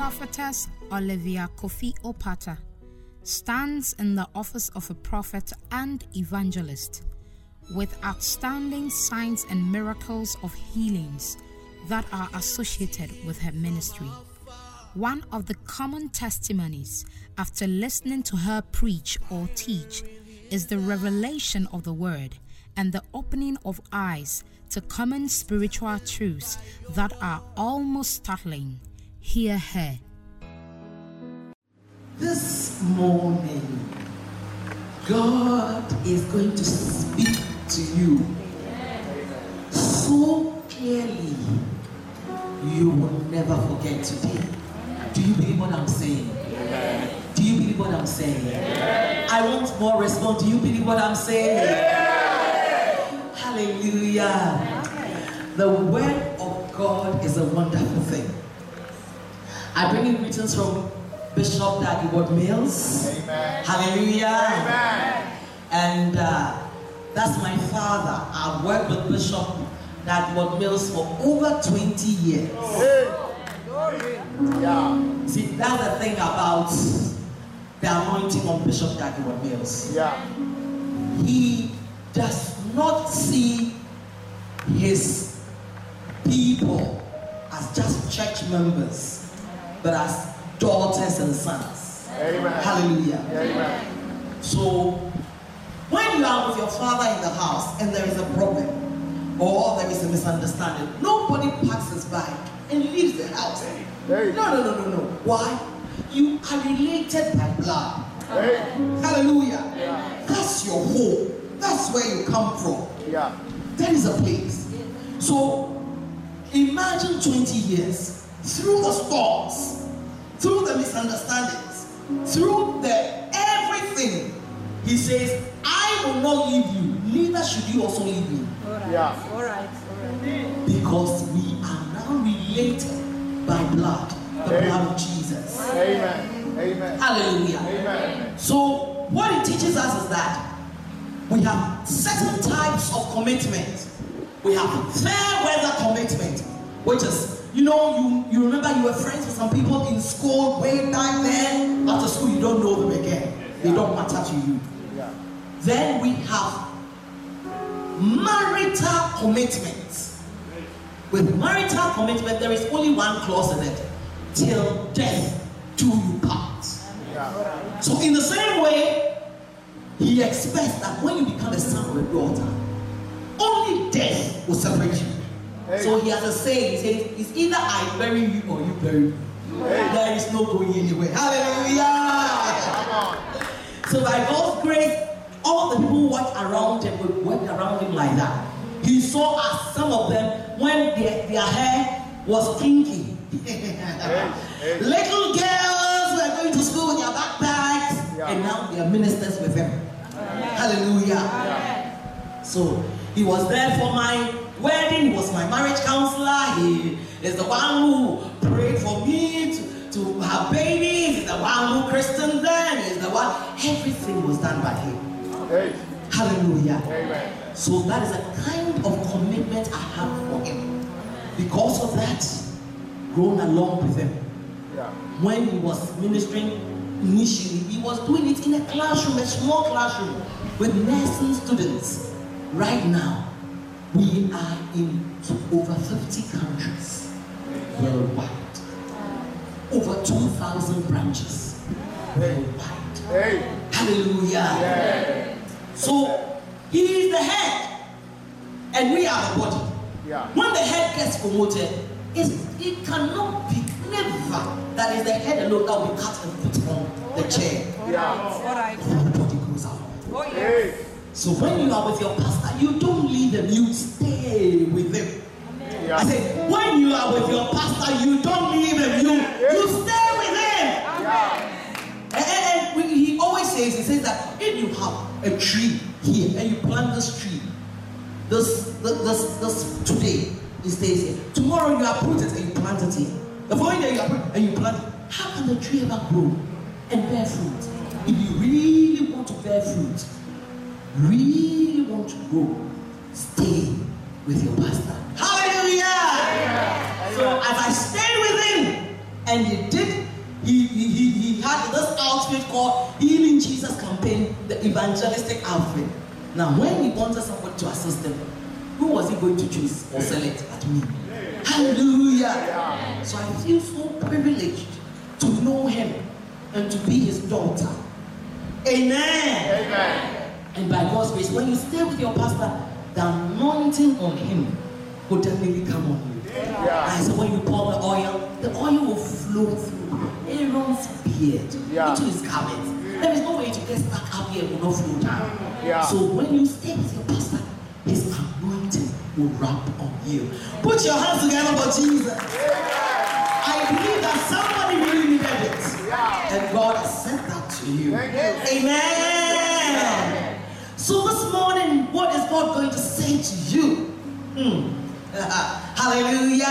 Prophetess Olivia Kofi Opata stands in the office of a prophet and evangelist with outstanding signs and miracles of healings that are associated with her ministry. One of the common testimonies after listening to her preach or teach is the revelation of the word and the opening of eyes to common spiritual truths that are almost startling. Hear her. This morning, God is going to speak to you so clearly you will never forget today. Do you believe what I'm saying? Do you believe what I'm saying? I want more response. Do you believe what I'm saying? Hallelujah. The word of God is a wonderful thing. I bring you greetings from Bishop Daddy Ward Mills. Amen. Hallelujah. Amen. And that's my father. I've worked with Bishop Daddy Ward Mills for over 20 years. Yeah. See, that's the thing about the anointing on Bishop Daddy Ward Mills. Yeah. He does not see his people as just church members, but as daughters and sons. Amen. Hallelujah. Amen. So, when you are with your father in the house and there is a problem or there is a misunderstanding, nobody packs his bag and leaves the house. Hey. No. Why? You are related by blood. Hey. Hallelujah. Yeah. That's your home. That's where you come from. Yeah. That is a place. So, imagine 20 years through the storms, through the misunderstandings, through the everything. He says, I will not leave you, neither should you also leave me. Yeah. All right. Because we are now related by blood, the Amen. blood of Jesus. Amen. Amen. Hallelujah. Amen. So, what it teaches us is that we have certain types of commitment. We have fair weather commitment, which is, you remember you were friends with some people in school way back then. After school, you don't know them again. They don't matter to you. Yeah. Then we have marital commitment. With marital commitment, there is only one clause in it: till death do you part. Yeah. So in the same way, he expects that when you become a son or a daughter, only death will separate you. Hey. So he has a saying, he says, it's either I bury you or you bury me. Hey. There is no going anywhere. Hallelujah! Come on. So by God's grace, all the people who worked around him would work around him like that. He saw as some of them, when their hair was kinky. Hey. Little girls were going to school with their backpacks, Yeah. and now they are ministers with him. Hallelujah. Yeah. So he was there for my wedding. He was my marriage counselor. He is the one who prayed for me to have babies. He's the one who christened them. He's the one. Everything was done by him. Hey. Hallelujah. Amen. So that is a kind of commitment I have for him. Because of that, grown along with him. Yeah. When he was ministering initially, he was doing it in a classroom, a small classroom, with nursing students. Right now, we are in over 50 countries worldwide. Over 2,000 branches worldwide. Hey. Hallelujah. Yeah. So, he is the head, and we are the body. Yeah. When the head gets promoted, it cannot be never that is the head alone that will be cut and put on the chair. Yeah. All right. The body goes out. Oh yes. Hey. So when you are with your pastor, you don't leave him, you stay with him. Yeah. I said, when you are with your pastor, you don't leave him, you stay with him. Yeah. And he always says, he says that if you have a tree here and you plant this tree, this today, it stays here. Tomorrow you uproot it and you plant it here. The following day you uproot and you plant it. How can the tree ever grow and bear fruit? If you really want to bear fruit, really want to grow, stay with your pastor. Hallelujah! So as I stayed with him And he had this outfit called Healing Jesus Campaign, the evangelistic outfit. Now, when he wanted somebody to assist him, who was he going to choose or select? At me. Hallelujah. So I feel so privileged to know him and to be his daughter. Amen. Amen. And by God's grace, when you stay with your pastor, the anointing on him will definitely come on you. And so when you pour the oil will flow through Aaron's beard into his garment. There is no way to get stuck up here and will not flow down. So when you stay with your pastor, his anointing will wrap on you. Put your hands together for Jesus. I believe that somebody really needed it. And God has sent that to you. Amen. So this morning, what is God going to say to you? Hallelujah.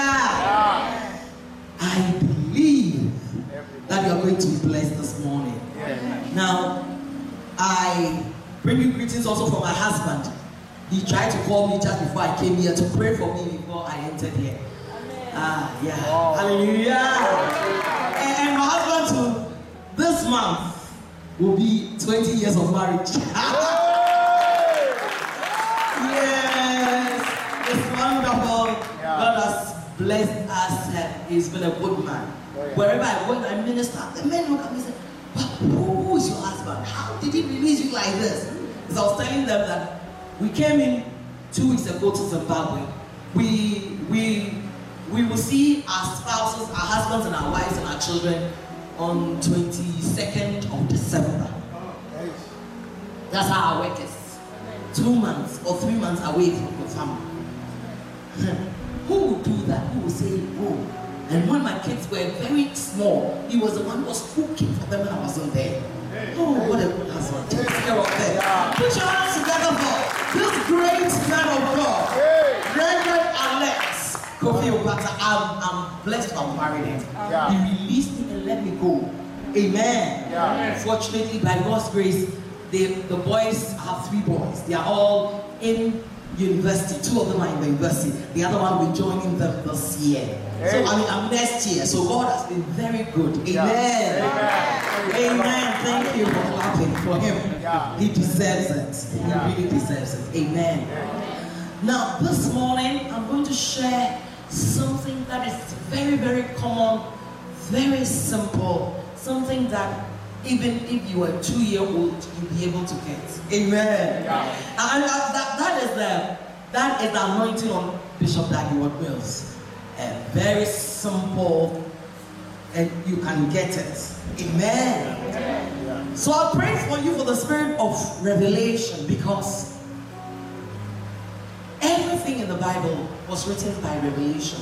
I believe that you are going to be blessed this morning. Now, I bring you greetings also from my husband. He tried to call me just before I came here to pray for me before I entered here. Hallelujah. And my husband too, this month will be 20 years of marriage. Yes, it's wonderful. God has blessed us. He's been a good man. Wherever I went, I minister. The men look at me and say, who is your husband? How did he release you like this? Because I was telling them that we came in 2 weeks ago to Zimbabwe. We will see our spouses, our husbands and our wives and our children on 22nd of December. That's how our work is. 2 months or 3 months away from your family. Who would do that? Who would say, oh? And when my kids were very small, he was the one who was cooking for them when I wasn't there. Oh, what a good husband. Take care of them. Put your hands together for this great man of God. Reverend Alex Kofi Opata. I'm blessed to have married him. He released me and let me go. Amen. Fortunately, by God's grace, the boys have 3 boys. They are all in university. 2 of them are in the university. The other one will be joining them this year. So I'm next year. So God has been very good. Amen. Amen. Thank you for clapping for him. He deserves it. He really deserves it. Amen. Now this morning I'm going to share something that is very, very common, very simple, something that even if you are 2-year-old, you'll be able to get. Amen. And that is the anointing on Bishop Daddy Ward Mills. Very simple, and you can get it. Amen. So I pray for you for the spirit of revelation, because everything in the Bible was written by revelation.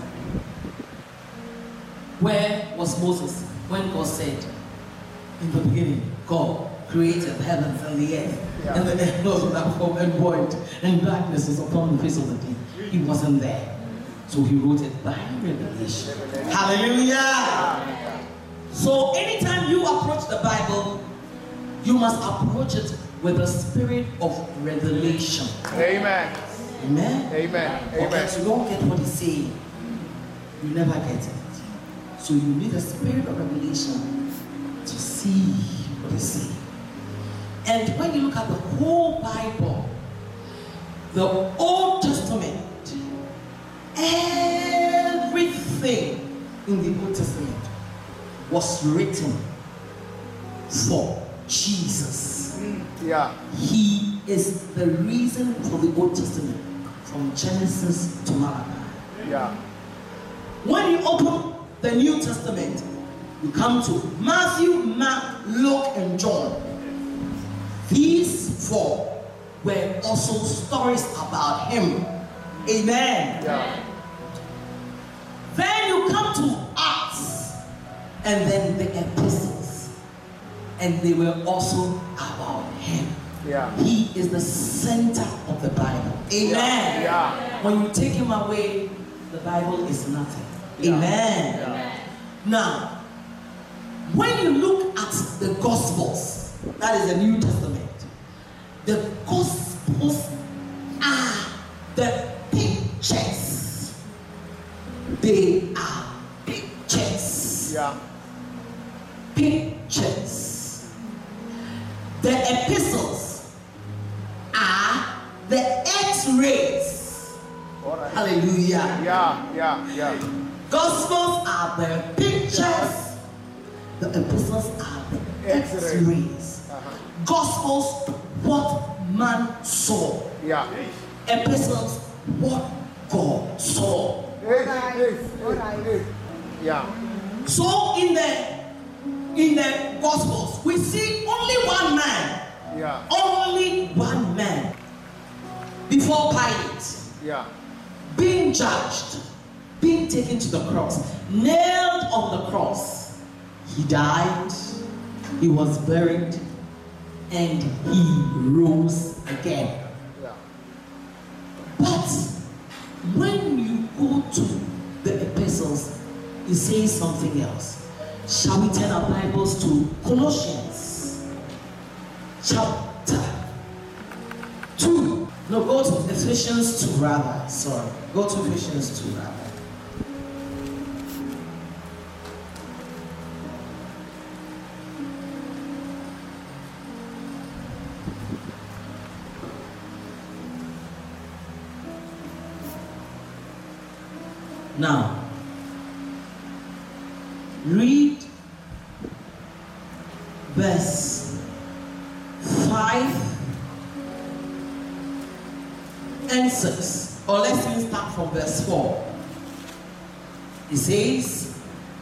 Where was Moses when God said, in the beginning, God created the heavens and the earth, and the earth was without form and void, and darkness was upon the face of the deep? He wasn't there. So he wrote it by revelation. Hallelujah. So anytime you approach the Bible, you must approach it with the spirit of revelation. Amen. Amen. Amen. Because you don't get what he's saying, you never get it. So you need a spirit of revelation to see what he's saying. And when you look at the whole Bible, the Old Testament, everything in the Old Testament was written for Jesus. He is the reason for the Old Testament, from Genesis to Malachi. When you open the New Testament, you come to Matthew, Mark, Luke, and John. These 4 were also stories about him. Amen. Then you come to Acts, and then the epistles, and they were also about him. He is the center of the Bible. Amen. When you take him away, the Bible is nothing. Amen. Now, when you look at the Gospels, that is the New Testament, the Gospels are the pictures. They are pictures. Yeah. Pictures. The epistles are the X-rays. All right. Hallelujah. Yeah. Gospels are the pictures. The epistles are the X-rays. Gospels, what man saw. Yeah. Epistles, what God saw. Yeah. So in the Gospels, we see only one man. Yeah. Only one man before Pilate, Yeah. being judged, being taken to the cross, nailed on the cross. He died, he was buried, and he rose again. Yeah. But when you go to the epistles, it says something else. Shall we turn our Bibles to Colossians chapter 2? No, go to Ephesians 2 rather. Sorry. Go to Ephesians 2 rather. Now, read verse 5 and 6. Or let's even start from verse 4. It says,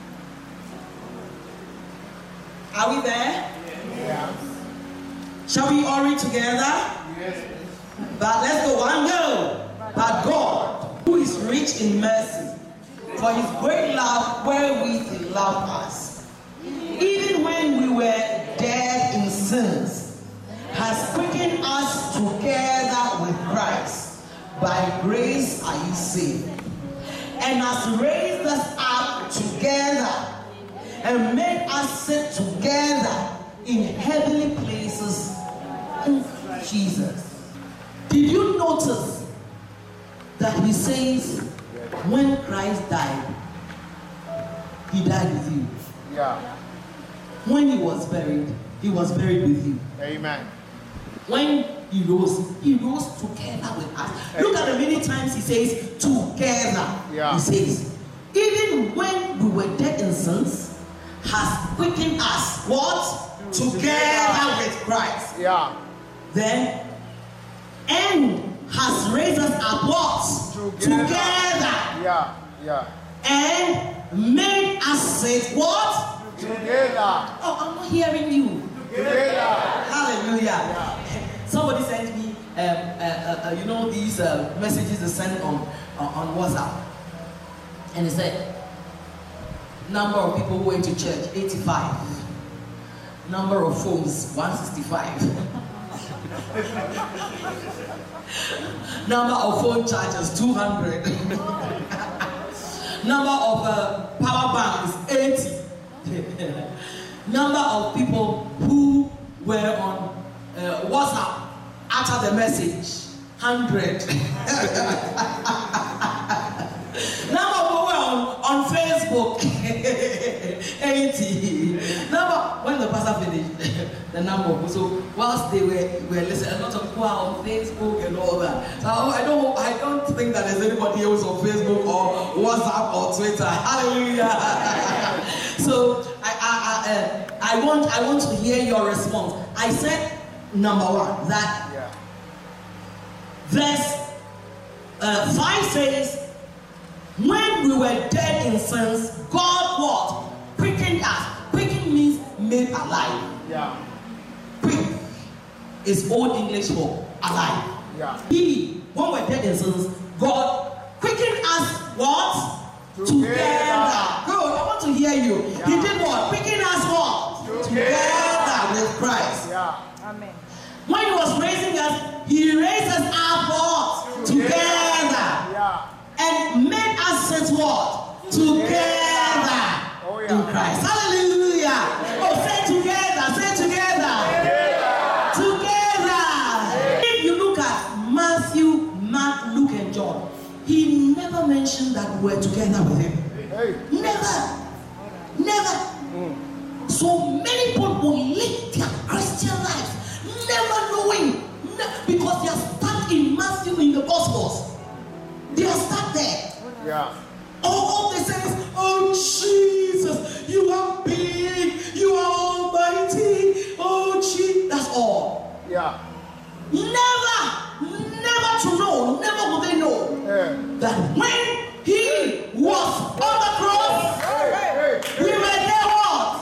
are we there? Yeah. Shall we all read together? Yes. But let's go, one go. But God, who is rich in mercy, for his great love wherewith he loved us, even when we were dead in sins, has quickened us together with Christ. By grace are you saved, and has raised us up together and made us sit together in heavenly places in Jesus. Did you notice that he says, when Christ died, he died with you. Yeah. When he was buried with you. Amen. When he rose together with us. Look at the many times he says together. Yeah. He says, even when we were dead in sins, has quickened us. What? Together with Christ. Yeah. Then, and has raised us up what? Together. Yeah. And made us sit what? Together. Oh, I'm not hearing you. Together. Hallelujah. Yeah. Somebody sent me, these messages they send on WhatsApp. And it said, number of people who went to church, 85. Number of phones, 165. Number of phone chargers, 200. Number of power banks, 80. Number of people who were on WhatsApp after the message, 100. Number of people were on Facebook, 80. When the pastor finished, the number of people. So whilst they were listening, a lot of people are on Facebook and all that. So I don't think that there's anybody else on Facebook or WhatsApp or Twitter. Hallelujah. So I want to hear your response. I said number one that verse 5 says, when we were dead in sins, God what? Quickened us. Quickened means made alive. Yeah. Quick is Old English for alive. Yeah. When we're dead in sins, God quickened us what? Together. Good. I want to hear you. Yeah. He did what? Quickened us what? Together with Christ. Yeah. Amen. When he was raising us, he raised us up what? Together. Yeah. And made us sit what? Together. Oh, yeah. In Christ. Hallelujah. Oh, say together. Say together. Together. If you look at Matthew, Mark, Luke, and John, he never mentioned that we were together with him. Hey. Never. So many people will live their Christian lives never knowing, because they are stuck in Matthew in the Gospels. They are stuck there. Yeah. All they say is, oh Jesus, you are big, you are almighty, oh Jesus. That's all. Yeah. Never to know, never will they know that when he was on the cross, we were there what?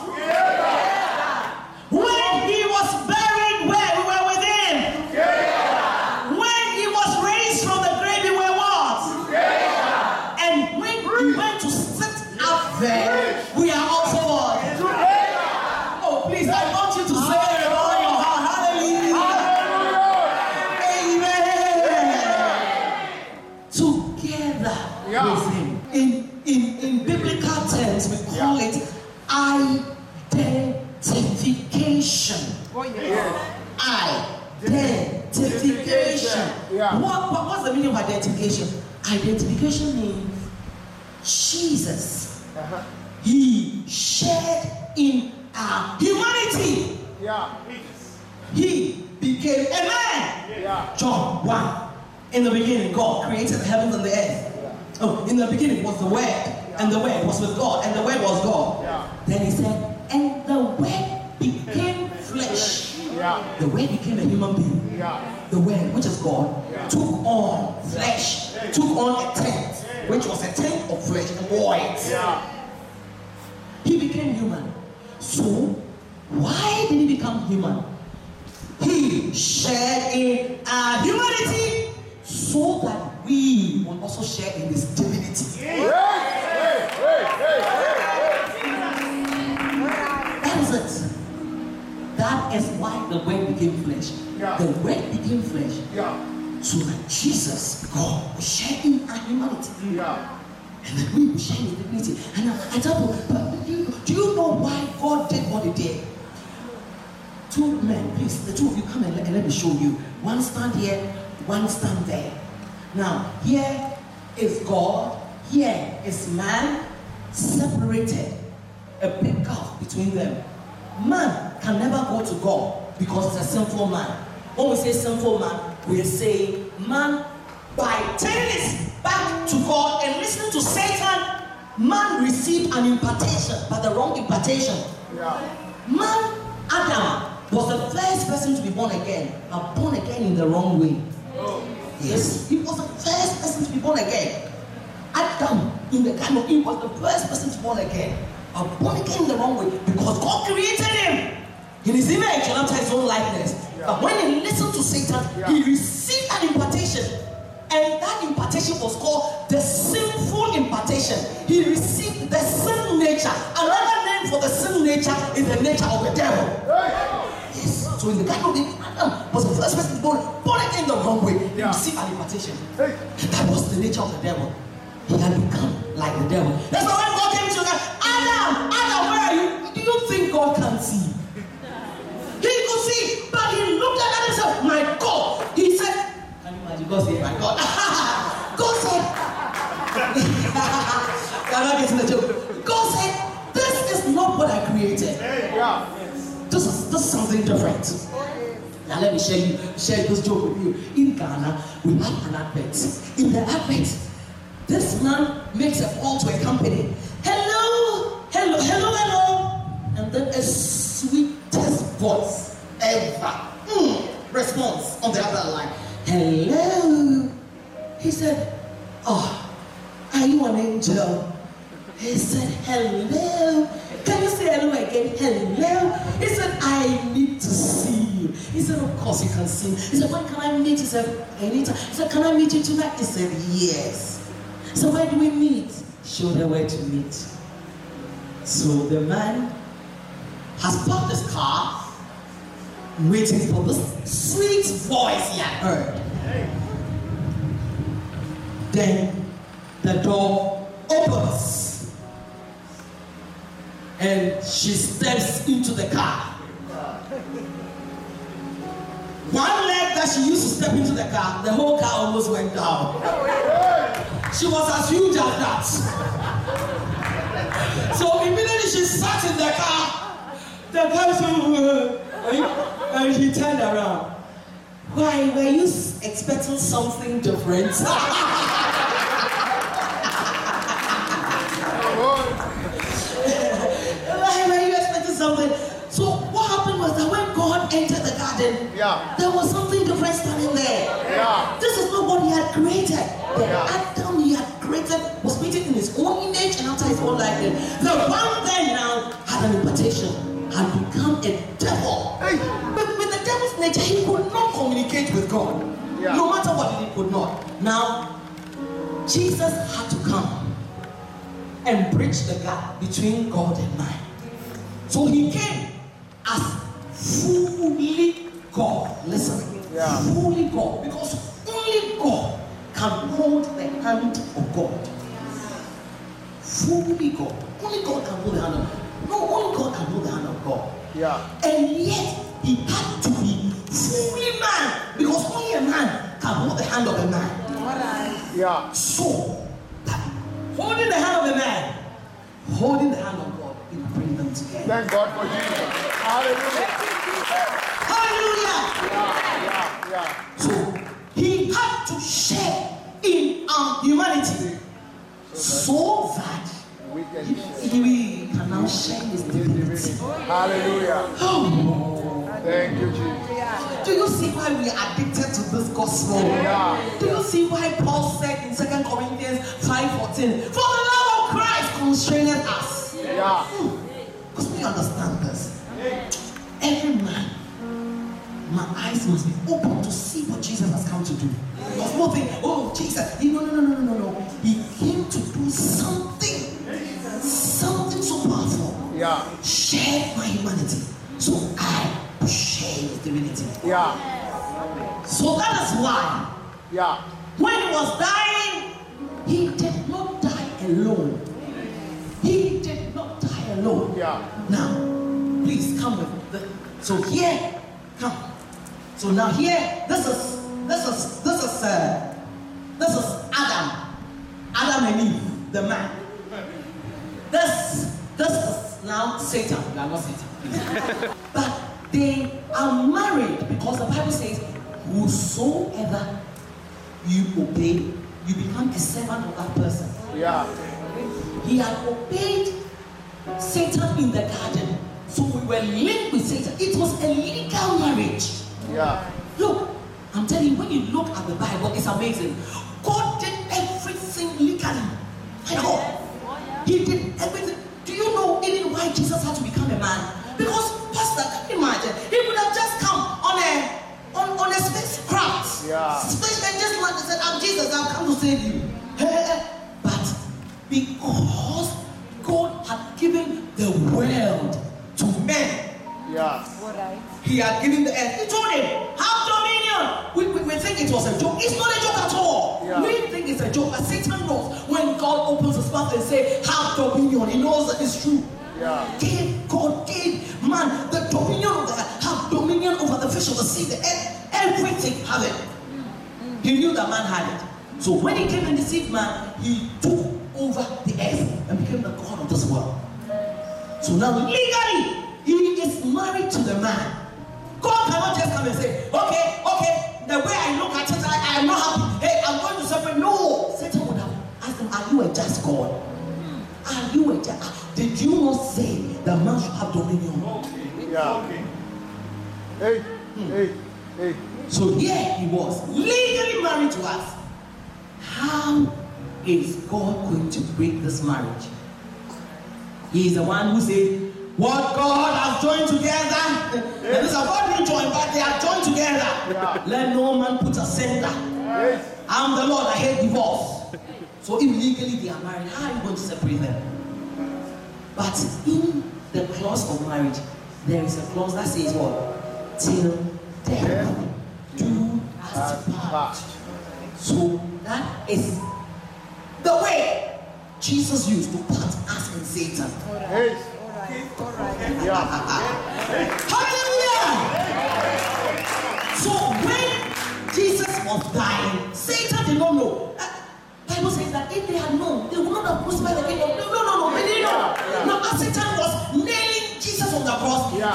When he was buried, where we were with him. When he was raised from the grave, we were what? And when he went to sit up there, we are also what? Oh, please, I want you to say it with all your heart. Hallelujah. Together with him. In biblical terms, we call it identification. Identification. What's the meaning of identification? Identification means Jesus. He shared in our humanity. He became a man. John 1. In the beginning, God created the heavens and the earth. Oh, in the beginning was the Word, and the Word was with God, and the Word was God. Then he said, and the Word became flesh. The Word became a human being. The Word, which is God, took on flesh, took on a tent, which was a tent of flesh and white. He became human. So, why did he become human? He shared in our humanity so that we will also share in his divinity. That is it. That is why the Word became flesh. The Word became flesh so that Jesus, God, will share in our humanity. And that we will share in his divinity. And I tell you, do you know why God did what he did? Two men, please, the two of you come and let me show you. One stand here, one stand there. Now, here is God, here is man, separated. A big gulf between them. Man can never go to God because he's a sinful man. When we say sinful man, we are saying man, by turning his back to God and listening to Satan, man received an impartation, but the wrong impartation. Man, Adam, was the first person to be born again, but born again in the wrong way. Yes, he was the first person to be born again. Adam, in the Garden of Eden, was the first person to be born again, but born again in the wrong way because God created him in his image and after his own likeness. But when he listened to Satan, he received an impartation, and that impartation was called the sinful impartation. He received the sin nature. Another name for the sin nature is the nature of the devil. Yes. So in the Garden of Eden, Adam was the first person born again the wrong way. He received an impartation. And that was the nature of the devil. He had become like the devil. That's why when God came to him, Adam, where are you? Do you think God can't see? He could see, but he looked at himself. My God, he said, can you imagine God saying, my God? God said, I'm not getting the joke. God said, this is not what I created. This is something different. Now let me share this joke with you. In Ghana, we have an advert. In the advert, this man makes a call to a company. Hello. And then a sweetest voice ever. Response on the other line. Hello. He said, are you an angel? He said, hello. Can you say hello again? Hello. He said, I need to see you. He said, of course you can see me. He said, when can I meet you? He said, anytime. He said, can I meet you tonight? He said, yes. So where do we meet? Show them where to meet. So the man has parked his car, waiting for this sweet voice he had heard. Then the door opens and she steps into the car. One leg that she used to step into the car, the whole car almost went down. She was as huge as that. So immediately she sat in the car the guy said, and he turned around. Why, were you expecting something different? Why were you expecting something? So what happened was that when God entered the garden, there was something different standing there. This is not what he had created. The Adam he had created was created in his own image and after his own likeness. The one there now had an impartation, had become a devil. But with the devil's nature, he could not communicate with God. No matter what, he could not. Now, Jesus had to come and bridge the gap between God and man. So he came as fully God. Listen, fully God, because only God can hold the hand of God. Fully God. Only God can hold the hand of God. No, only God can hold the hand of God. And yet he had to be fully man, because only a man can hold the hand of a man. So holding the hand of a man, holding the hand of God, it will bring them together. Thank God for Jesus. Hallelujah. Hallelujah. So he had to share in our humanity so that we can now share his divinity. Hallelujah. Oh. Thank you, Jesus. Do you see why we are addicted to this gospel? Do you see why Paul said in 2 Corinthians 5:14, for the love of Christ constraineth us? Because we understand this. Every man, my eyes must be open to see what Jesus has come to do. Because nothing, oh Jesus, no. He came to do something so powerful. Share my humanity. So I share his divinity. So that is why when he was dying, he did not die alone. He did not die alone. Now, please come with the, so here, come. So now here, this is Adam and Eve, the man. This is now Satan. You are not Satan. But they are married because the Bible says, whosoever you obey, you become a servant of that person. He had obeyed Satan in the garden, so we were linked with Satan. It was a legal marriage. Look, I'm telling you, when you look at the Bible, it's amazing. God did everything legally. He did everything. Do you know even why Jesus had to become a man? Because, Pastor, can you imagine? He would have just come on a spacecraft. And just like said, I'm Jesus, I've come to save you. But because God had given the world to men, he had given the earth. He told him, have dominion. We think it was a joke. It's not a joke at all. We think it's a joke, but Satan knows when God opens his mouth and say, have dominion. He knows that it's true. God gave man the dominion of the earth. Have dominion over the fish of the sea, the earth, everything. Have it. He knew that man had it. So when he came and deceived man, he took over the earth and became the God of this world. So now legally, he is married to the man. God cannot just come and say, okay, the way I look at it, I am not happy. Hey, I'm going to suffer. No. Satan would have asked him, are you a just God? Are you a just? Did you not say the man should have dominion? Hey. So here he was, legally married to us. How is God going to break this marriage? He is the one who said, what God has joined together, and this God didn't join, but they are joined together. Let no man put asunder. I'm the Lord, I hate divorce. So if legally they are married, how are you going to separate them? But in the clause of marriage, there is a clause that says what? Till death do us part. So that is the way Jesus used to part us and Satan. Hallelujah! So when Jesus was dying, Satan did not know. Bible says that if they had known, they would not have crucified the kingdom. No, they didn't know. Now as Satan was nailing Jesus on the cross,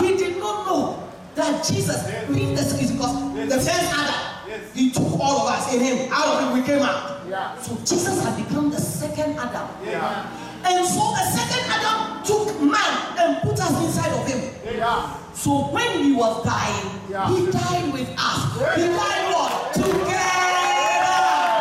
that Jesus being the is because the first Adam, he took all of us in him. Out of him we came out. Yeah. So Jesus had become the second Adam. Yeah. And so the second Adam took man and put us inside of him. Yeah. So when he was dying, he died with us. He died what? Together.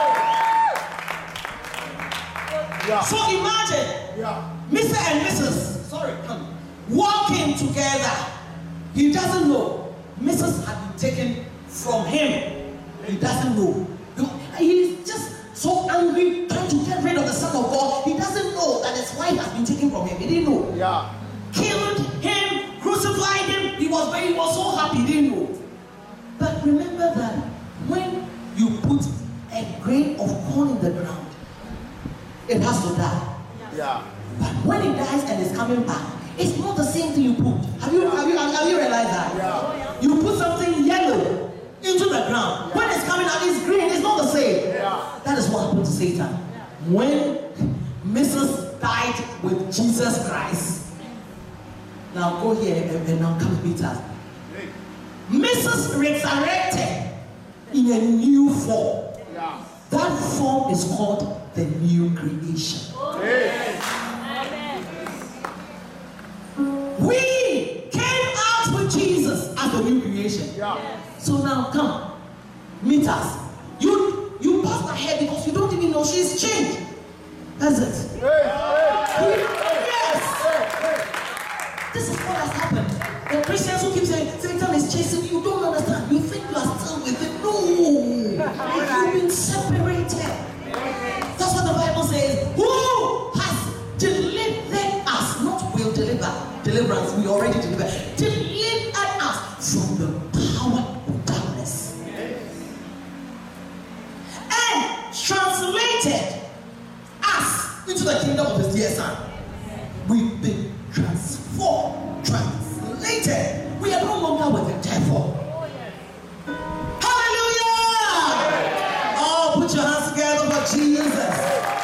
Yeah. So imagine Mr. and Mrs. walking together. He doesn't know. Mrs. had been taken from him. He doesn't know. He's just so angry, trying to get rid of the Son of God. He doesn't know that his wife has been taken from him. He didn't know. Yeah. Killed him, crucified him. He was so happy. He didn't know. But remember that when you put a grain of corn in the ground, it has to die. Yeah. But when it dies and is coming back, it's not the same thing you put. Have you realized that? Yeah. You put something yellow into the ground. When it's coming out, it's green. It's not the same. Yeah. That is what happened to Satan. When Mrs. died with Jesus Christ. Now go here and now come meet us. Mrs. resurrected in a new form. Yeah. That form is called the new creation. We came out with Jesus as the new creation. Yeah. So now come, meet us. You passed ahead because you don't even know she's changed. That's it. Yes. This is what has happened. The Christians who keep saying Satan is chasing you, don't understand. You think you are still with him. No. You've been separated. That's what the Bible says. Who has delivered us? Not will deliver. Deliverance, we already delivered. Delivered us from the power of darkness. And translated us into the kingdom of his dear son. We've been transformed, translated. We are no longer with the devil. Hallelujah! Oh, put your hands together for Jesus.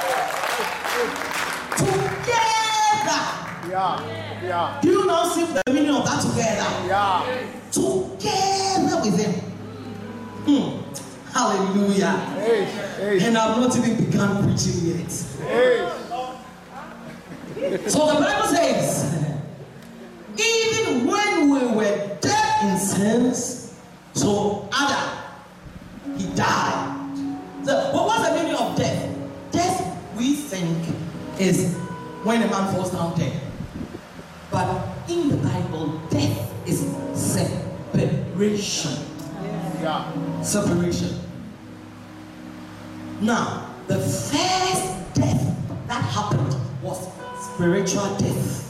Together. Yeah. Yeah. Do you now see the meaning of that together? Yeah. Together with him. Hallelujah. Hey. And I've not even begun preaching yet. Hey. So the Bible says, even when we were dead in sins, so Adam, he died. So what was the meaning of death? Death, we think, is when a man falls down dead. But in the Bible, death is separation. Yeah. Separation. Now, the first death that happened was spiritual death.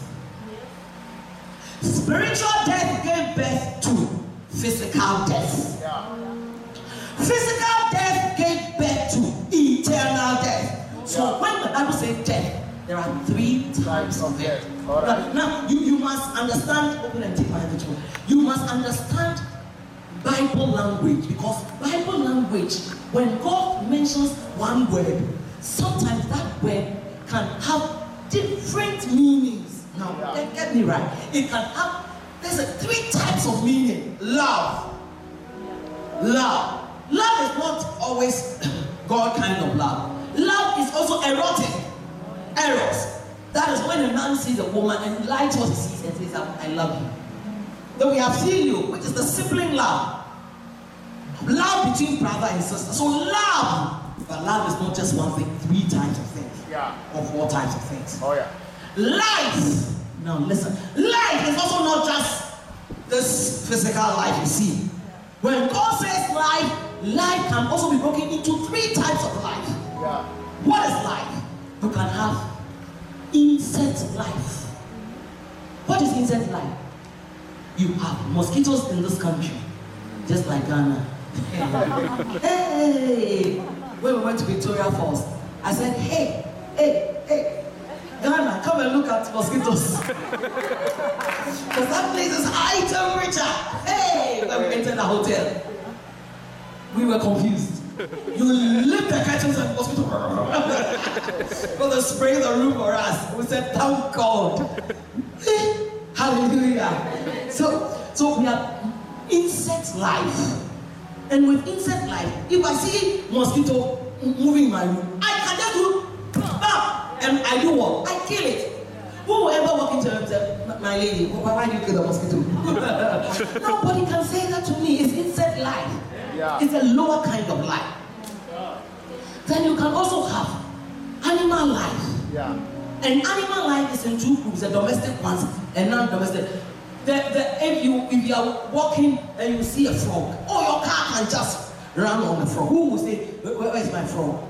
Spiritual death gave birth to physical death. Yeah. Physical death gave birth to eternal death. So when the Bible says death, there are 3 types of death. All right. Now, you must understand, open and take my other one. You must understand Bible language, because Bible language, when God mentions one word, sometimes that word can have different meanings. Now, get me right. It can have, there's 3 types of meaning. Love. Love. Love is not always God kind of love. Love is also erotic. Eros. That is when a man sees a woman and likes what he sees and says, I love you. Then we have philia, which is the sibling love. Love between brother and sister. So love. But love is not just one thing, 3 types of things. Yeah. Or 4 types of things. Oh yeah. Life. Now listen. Life is also not just this physical life you see. When God says life, life can also be broken into 3 types of life. Yeah. What is life? You can have insect life. What is insect life? You have mosquitoes in this country, just like Ghana. Hey! When we went to Victoria Falls, I said, hey, Ghana, come and look at mosquitoes. Because that place is high temperature. Hey! When we entered the hotel, we were confused. You lift the curtains and mosquitoes. Well, they spray the room for us. We said, thank God. Hallelujah. So we are insect life. And with insect life, if I see mosquito moving in my room, I can just do bam, and I do what? I kill it. Who will ever walk into and say, my lady, why do you kill the mosquito? Nobody can say that to me. It's insect life. Yeah. It's a lower kind of life. Then you can also have animal life. Yeah. And animal life is in two groups: the domestic ones and non-domestic. If you are walking and you see a frog, or your car can just run on the frog, who will say, where is my frog?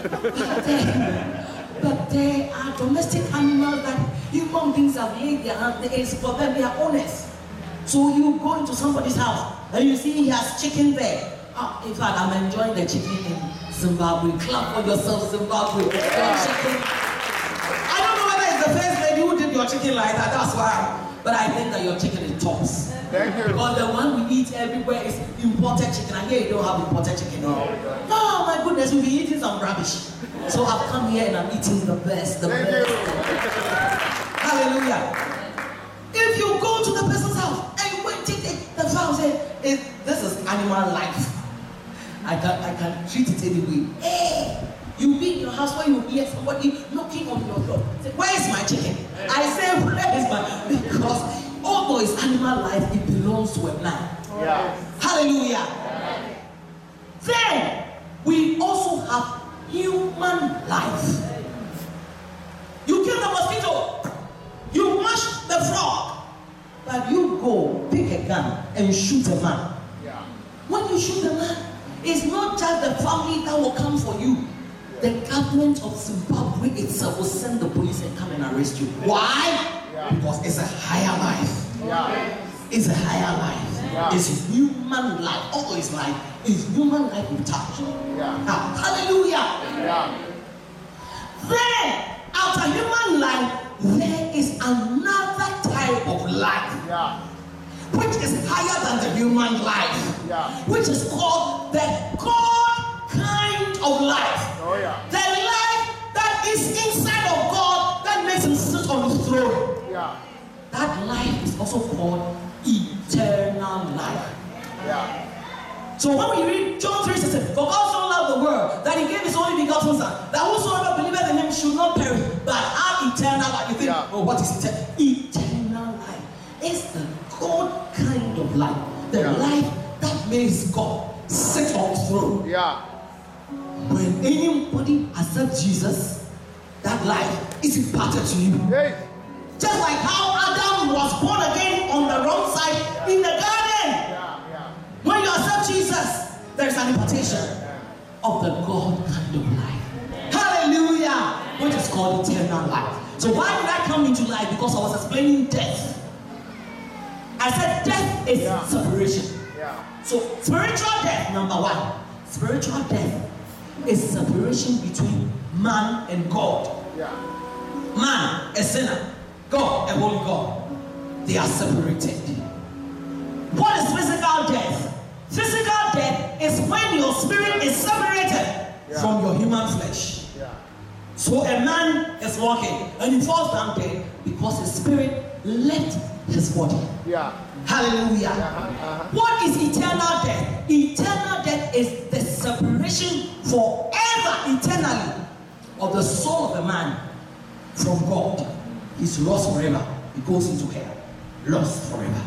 But there are domestic animals that human beings have laid their hands. It's for them, they are honest. So you go into somebody's house and you see he has chicken there. In fact, I'm enjoying the chicken in Zimbabwe. Clap for yourself, Zimbabwe. Chicken. I don't know whether it's the first lady who did your chicken like that. That's why. But I think that your chicken is tops. Thank you. Because the one we eat everywhere is imported chicken. And here you don't have imported chicken. Oh my goodness, we'll be eating some rubbish. So I've come here and I'm eating the best. The Thank best. you. Hallelujah. If you go to the person's house and you wait till the fowl say, this is animal life. I can treat it anyway. Hey, you be in your house when you hear somebody knocking on your door. Say, where is my chicken? I say, where is my? Because although it's animal life, it belongs to a man. Yeah. Hallelujah. Yeah. Then we also have human life. You kill the mosquito, you mash the frog, but you go pick a gun and shoot a man. Yeah. When you shoot a man, it's not just the family that will come for you. The government of Zimbabwe itself will send the police and come and arrest you. Why? Yeah. Because it's a higher life. Yeah. It's a higher life. Yeah. It's human life. Although it's life, it's human life we touch. Yeah. Now, hallelujah. Yeah. Then, after human life, there is another type of life, Yeah. which is higher than the human life, Yeah. which is called the God kind of life. Oh yeah. The life that is inside of God that makes him sit on his throne. Yeah. That life is also called eternal life. Yeah. So when we read John 3:16, for God so loved the world that he gave his only begotten son, that whosoever believeth in him should not perish, but have eternal life. You think, Yeah. oh, what is eternal? Eternal life is the God kind of life. The Yeah. life that makes God sit on his throne. Yeah. When anybody accepts Jesus, that life is imparted to you. Hey. Just like how Adam was born again on the wrong side in the garden. Yeah. Yeah. When you accept Jesus, there is an impartation of the God kind of life. Hallelujah! Which is called eternal life. So why did I come into life? Because I was explaining death. I said death is Yeah. separation. Yeah. So spiritual death, number one. Spiritual death is separation between man and God. Yeah. Man, a sinner. God, a holy God. They are separated. What is physical death? Physical death is when your spirit is separated from your human flesh. Yeah. So a man is walking and he falls down dead because his spirit left his body. Yeah. Hallelujah. What is eternal death? Eternal death is the separation forever, eternally, of the soul of a man from God. He's lost forever. He goes into hell. Lost forever.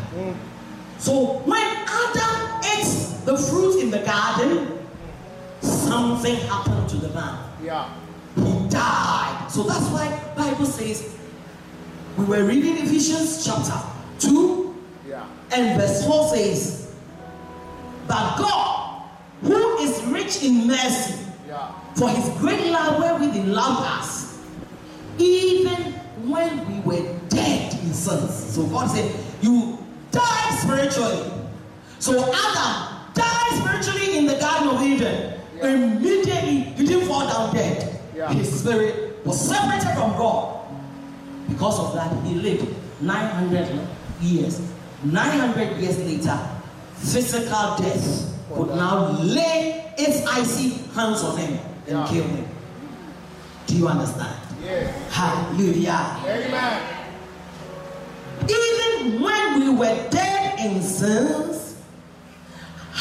So when Adam ate the fruit in the garden, something happened to the man. Yeah. He died. So that's why the Bible says, we were reading Ephesians chapter 2 Yeah. and verse 4 says, but God, who is rich in mercy, Yeah. for his great love wherewith he loved us, even when we were dead in sins. So God said, you died spiritually. So Adam died spiritually in the Garden of Eden. Yeah. Immediately, he didn't fall down dead. Yeah. His spirit was separated from God. Because of that, he lived 900 years. 900 years later, physical death could now lay its icy hands on him and Yeah. kill him. Do you understand? Yes. Hallelujah. Amen. Even when we were dead in sins,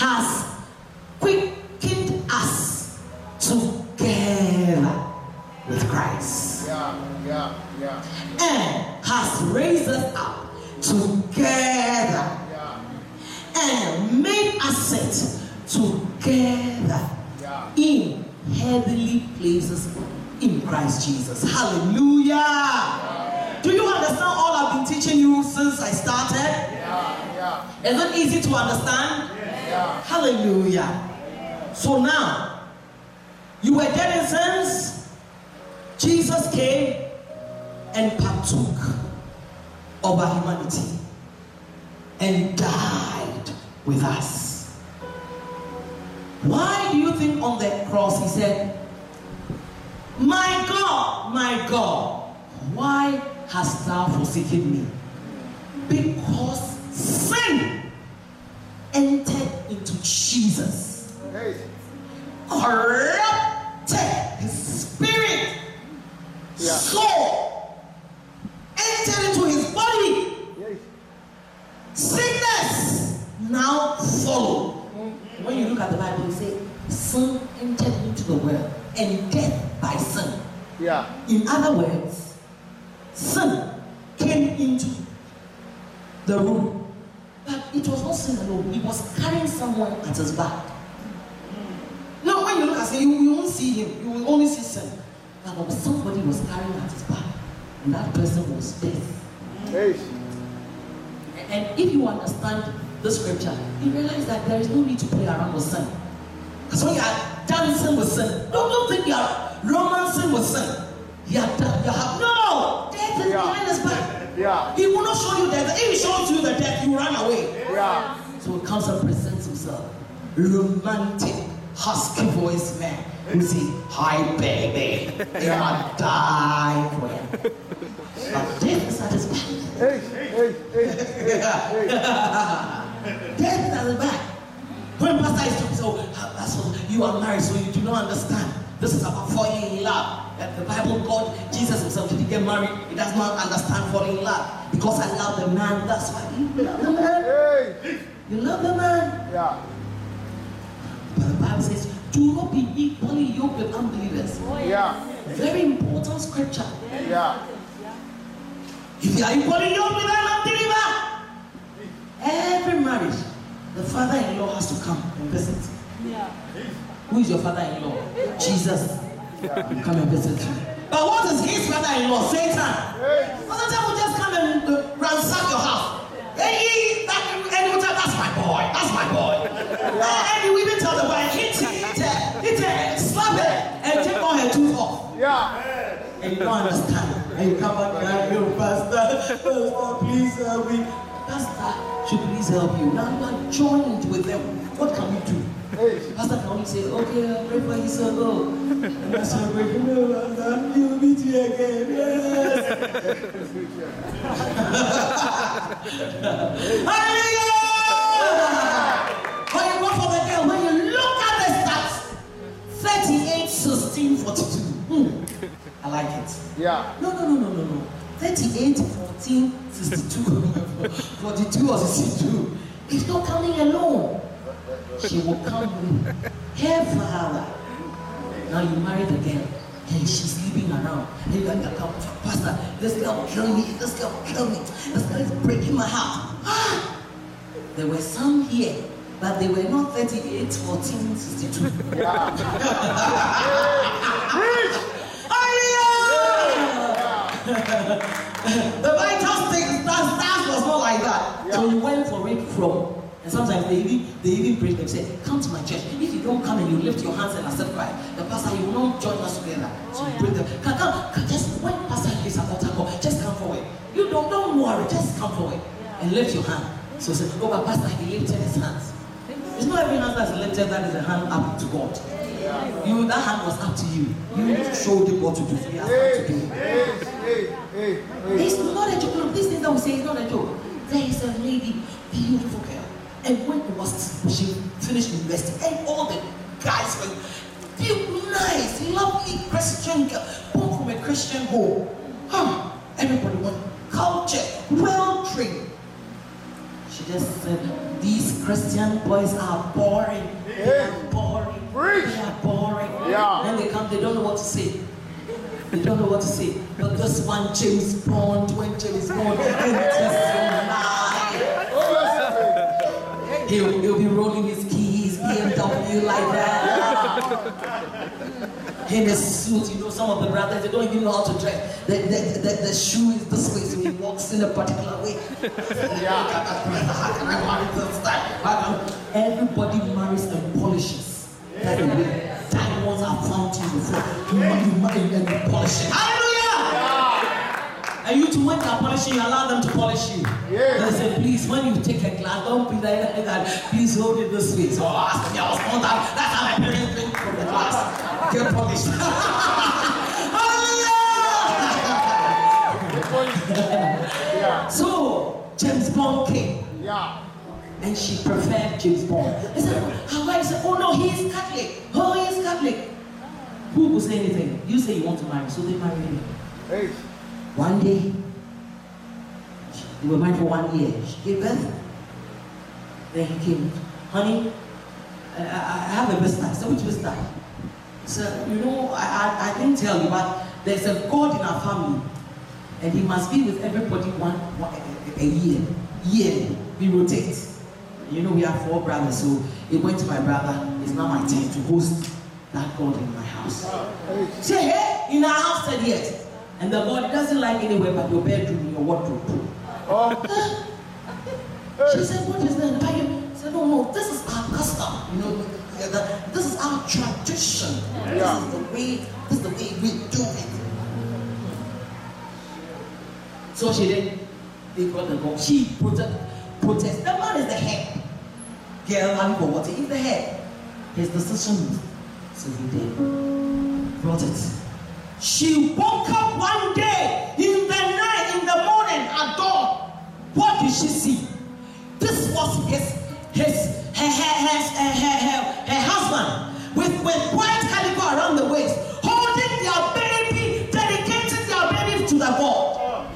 has quickened us together with Christ. And has raised us up together and made us sit together in heavenly places in Christ Jesus. Hallelujah. Do you understand all I've been teaching you since I started? Is it easy to understand? Hallelujah. So now, you were dead in sins. Jesus came and partook of our humanity and died with us. Why do you think on the cross he said, my God, why hast thou forsaken me? Because sin entered into Jesus, corrupted his spirit, soul, entered into his body. Sickness now followed. When you look at the Bible, it says sin entered into the world and death by sin. In other words, sin came into the room, but it was not sin alone. It was carrying someone at his back. Now, when you look at him, you won't see him. You will only see sin. But somebody was carrying at his back, and that person was death. And if you understand the scripture, you realize that there is no need to play around with sin. Because when you are dancing with sin, don't think you are romancing with sin. No, death is behind his back. He will not show you death. If he shows you the death, you run away. So he comes and presents himself. Romantic, husky voice man. You see, hi baby, I die for you. But death is at his back. Death is at his back. When Pastor is talking, so you are married, so you do not understand. This is about falling in love. That the Bible, God, Jesus himself, did he get married? He does not understand falling in love. Because I love the man, that's why you love the man. You love the man. But the Bible says, do not be equally yoked with unbelievers. Very important scripture. If you are equally yoked with an unbeliever, every marriage, the father-in-law has to come and visit. Who is your father-in-law? Jesus. Come and visit you. But what is his father-in-law? Satan. Satan will just come and ransack your house. And you will tell, that's my boy. That's my boy. And you even tell the boy, hit it, slap it, and take all her tooth off. And you don't understand. And you come back and you, Pastor, please help me. Pastor should please help you. Now you are joined with them. What can we do? Pastor can only say, okay, I'll pray for you, so go. And I said, you'll meet you again. Yes. Hallelujah! When you go for the girl, when you look at the stats, 38, 16, 42. I like it. No. 38, 14, 62, 42 or 62. It's not coming alone. She will come with her father. Now you married again, and she's sleeping around. And you got to come, Pastor, this girl will kill me. This girl will kill me. This girl is breaking my heart. There were some here, but they were not 38, 14, 62. The vital stance was not like that. So you went for it from. And sometimes they even preach them, say, come to my church. If you don't come and you lift your hands and accept Christ, the pastor, you will not join us together. So you bring them. Come, just when pastor gives an altar call, just come forward. You don't worry, just come forward and lift your hand. So say, oh, but pastor, he lifted his hands. It's not every hand that's lifted that is a hand up to God. That hand was up to you. You showed him what to do. So he has to do. It's not a joke. These things that we say is not a joke. There is a lady, beautiful girl. And when she finished university, and all the guys were nice, lovely Christian girl, born from a Christian home. Everybody went culture, well trained. She just said, these Christian boys are boring. They are boring. They are boring. Yeah. Then they come, they don't know what to say. They don't know what to say. But this one, James Bond, when James Bond enters your life, he'll be rolling his keys, BMW like that. In his suit, you know, some of the brothers, they don't even know how to dress. The shoe is this way, so he walks in a particular way. How can I marry this style? Everybody marries and polishes. That's the way. Diamonds are found to you before. You marry and you polish it. Hallelujah! And you too, when they are polishing, you allow them to polish you. They say, please, when you take a glass, don't be like that. Please hold it this way. So ask me, I was on that. That's how my parents drink from the glass. Get polished. Hallelujah! So, James Bond came. Yeah. And she preferred James Bond. I said, how? I said, oh no, he is Catholic. Oh, he is Catholic. Who will say anything? You say you want to marry, so they married him. Hey. One day, they were married for 1 year. She gave birth. Then he came, honey, I have a business. I said, which business? He said, you know, I didn't tell you, but there's a God in our family, and he must be with everybody a year. Yearly, we rotate. You know, we have 4 brothers, so it went to my brother. It's now my turn to host that God in my house. Say, hey, in our house, said yes. And the God doesn't like anywhere but your bedroom, your wardrobe. She said, what is that? I said, no, this is our custom. You know, this is our tradition. This is the way we do it. So she did. They got the God. She protested. The man is the head. Girl, man, for what? He's the head. His decision. So he did. Brought it. She woke up one day in the night, in the morning, at dawn. What did she see? This was her husband with white calico around the waist, holding their baby, dedicating their baby to the God.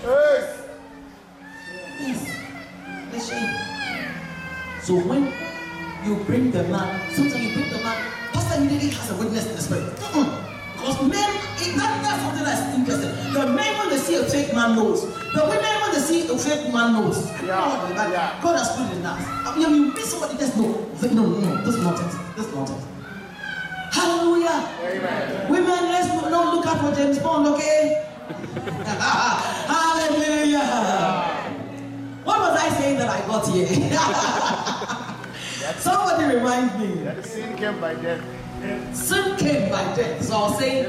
Yes. The shame. So when you bring the man, sometimes you bring the man, Pastor immediately has a witness in the spirit. Because men, that's something that's interesting. The men, when they see a fake man, knows. The women, when they see a fake man, knows. God has put it in that. You meet somebody, just know. No, this is not it. This is not it. Hallelujah. Amen. Women, let's not look out for James Bond, okay? Hallelujah. What was I saying that I got here? Somebody remind me. That sin came by death. Sin came by death. So I was saying,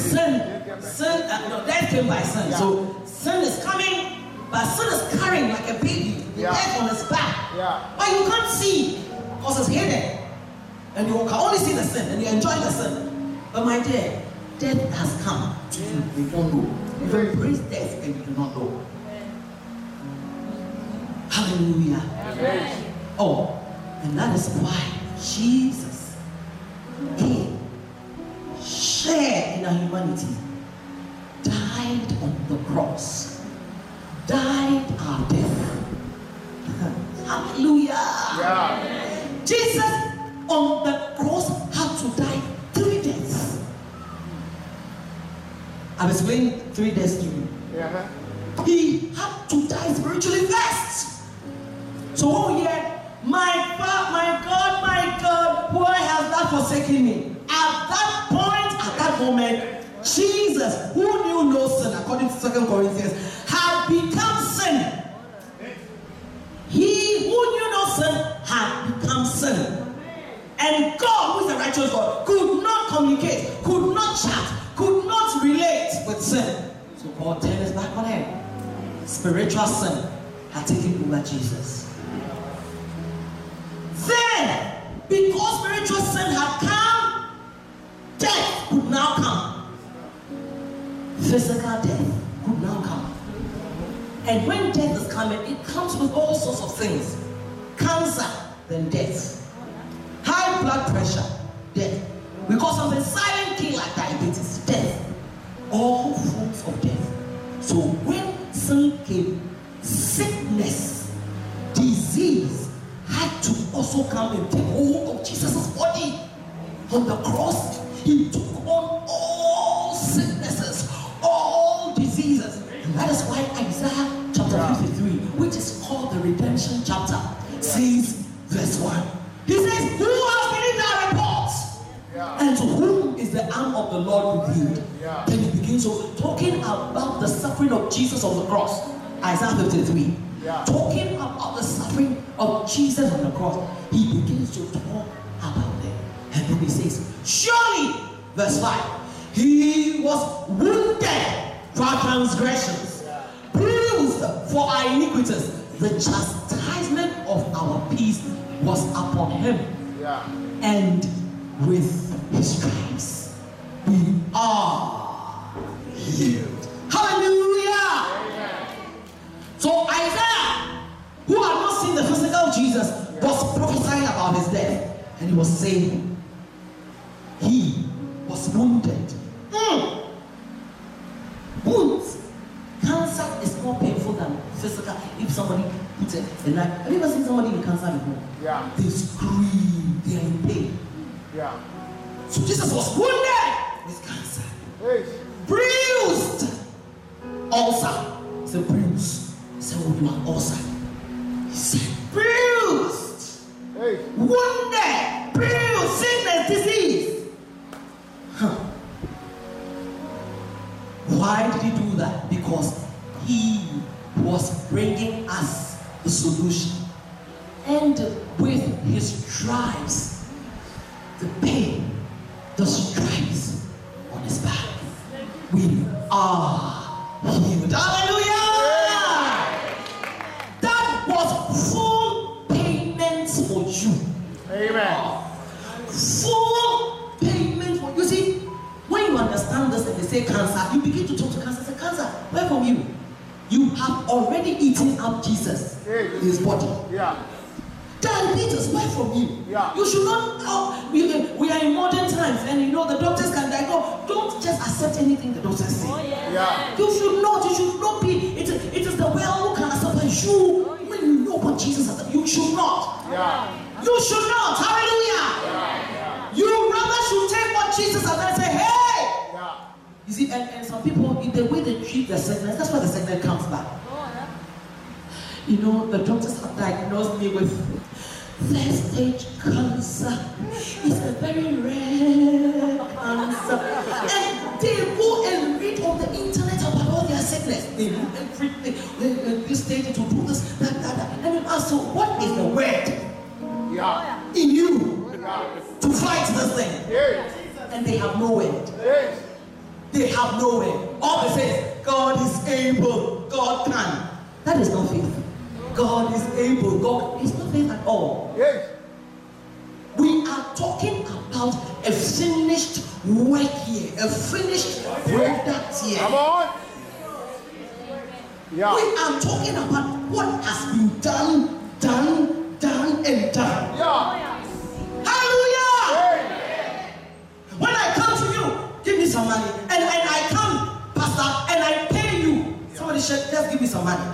death came by sin. Yeah. So sin is coming, but sin is carrying like a baby, the death on its back. Yeah. But you can't see because it's hidden. And you can only see the sin and you enjoy the sin. But my dear, death has come to you. You don't know. You embrace death and you do not know. Hallelujah. Yes. Oh, and that is why Jesus came, shared in our humanity, died on the cross, died our death. Hallelujah. Yeah. Jesus on the cross had to die 3 deaths. I was saying 3 deaths to you. Yeah. He had to die spiritually first. So, oh yeah, my God, why has that forsaken me? At that point, at that moment, Jesus, who knew no sin, according to 2 Corinthians, had become sin. He who knew no sin had become sin. And God, who is the righteous God, could not communicate, could not chat, could not relate with sin. So God turned his back on him. Spiritual sin had taken over Jesus. Then, because spiritual sin had come, death could now come. Physical death could now come. And when death is coming, it comes with all sorts of things. Cancer, then death. High blood pressure, death. We call something silent killer, diabetes, death. All forms of death. So when sin came, sickness, disease, disease had to also come and take hold of Jesus' body. On the cross, he took on all sicknesses, all diseases. And that is why Isaiah chapter 53, which is called the redemption chapter, says verse 1. He says, who has believed our reports? And to whom is the arm of the Lord revealed? Then he begins talking about the suffering of Jesus on the cross. Isaiah 53. Talking about the suffering of Jesus on the cross. He begins to talk about it. And then he says, surely, verse 5, he was wounded for our transgressions, bruised for our iniquities. The chastisement of our peace was upon him. And with his stripes we are healed. Hallelujah! So Isaiah, who had not seen the physical Jesus, was prophesying about his death. And he was saying, he was wounded. Wounds. Cancer is more painful than physical. If somebody puts it in life, have you ever seen somebody with cancer before? They scream, they are in pain. So Jesus was wounded with cancer. Bruised. Ulcer. He said, bruised. He said, oh, you are ulcer. He said, bruised. Wounded. Bruised. Sickness, disease. Why did he do that? Because he was bringing us the solution. And with his stripes, the pain, the stripes on his back, we are healed. Hallelujah! That was full payment for you. Amen. Full payment for you. See, when you understand this and they say cancer, you begin to talk to cancer. Say, cancer, where from you? You have already eaten up Jesus in his body. Diabetes, where from you? You should not. We are in modern times, and you know the doctors can diagnose. Don't just accept anything the doctors say. You should not. You should not be. It is the well who can accept you. When you know what Jesus has done, you should not. You should not. Hallelujah. You rather should take what Jesus has done and say, hey. You see, and some people, the way they treat the sickness, that's why the sickness comes back. You know, the doctors have diagnosed me with third stage cancer. It's a very rare cancer. And they go and read on the internet about all their sickness. They do everything. This stage to do this, that. And you ask, so what is the word in you to fight this thing? And they have no word. They have no word. All they say is, God is able. God can. That is not faith. God is able. God is not faith at all. We are talking about a finished work here, a finished product here. Come on. We are talking about what has been done, and done. Hallelujah! When I come to you, give me some money, and I come, Pastor, and I pay you. Somebody said, just give me some money.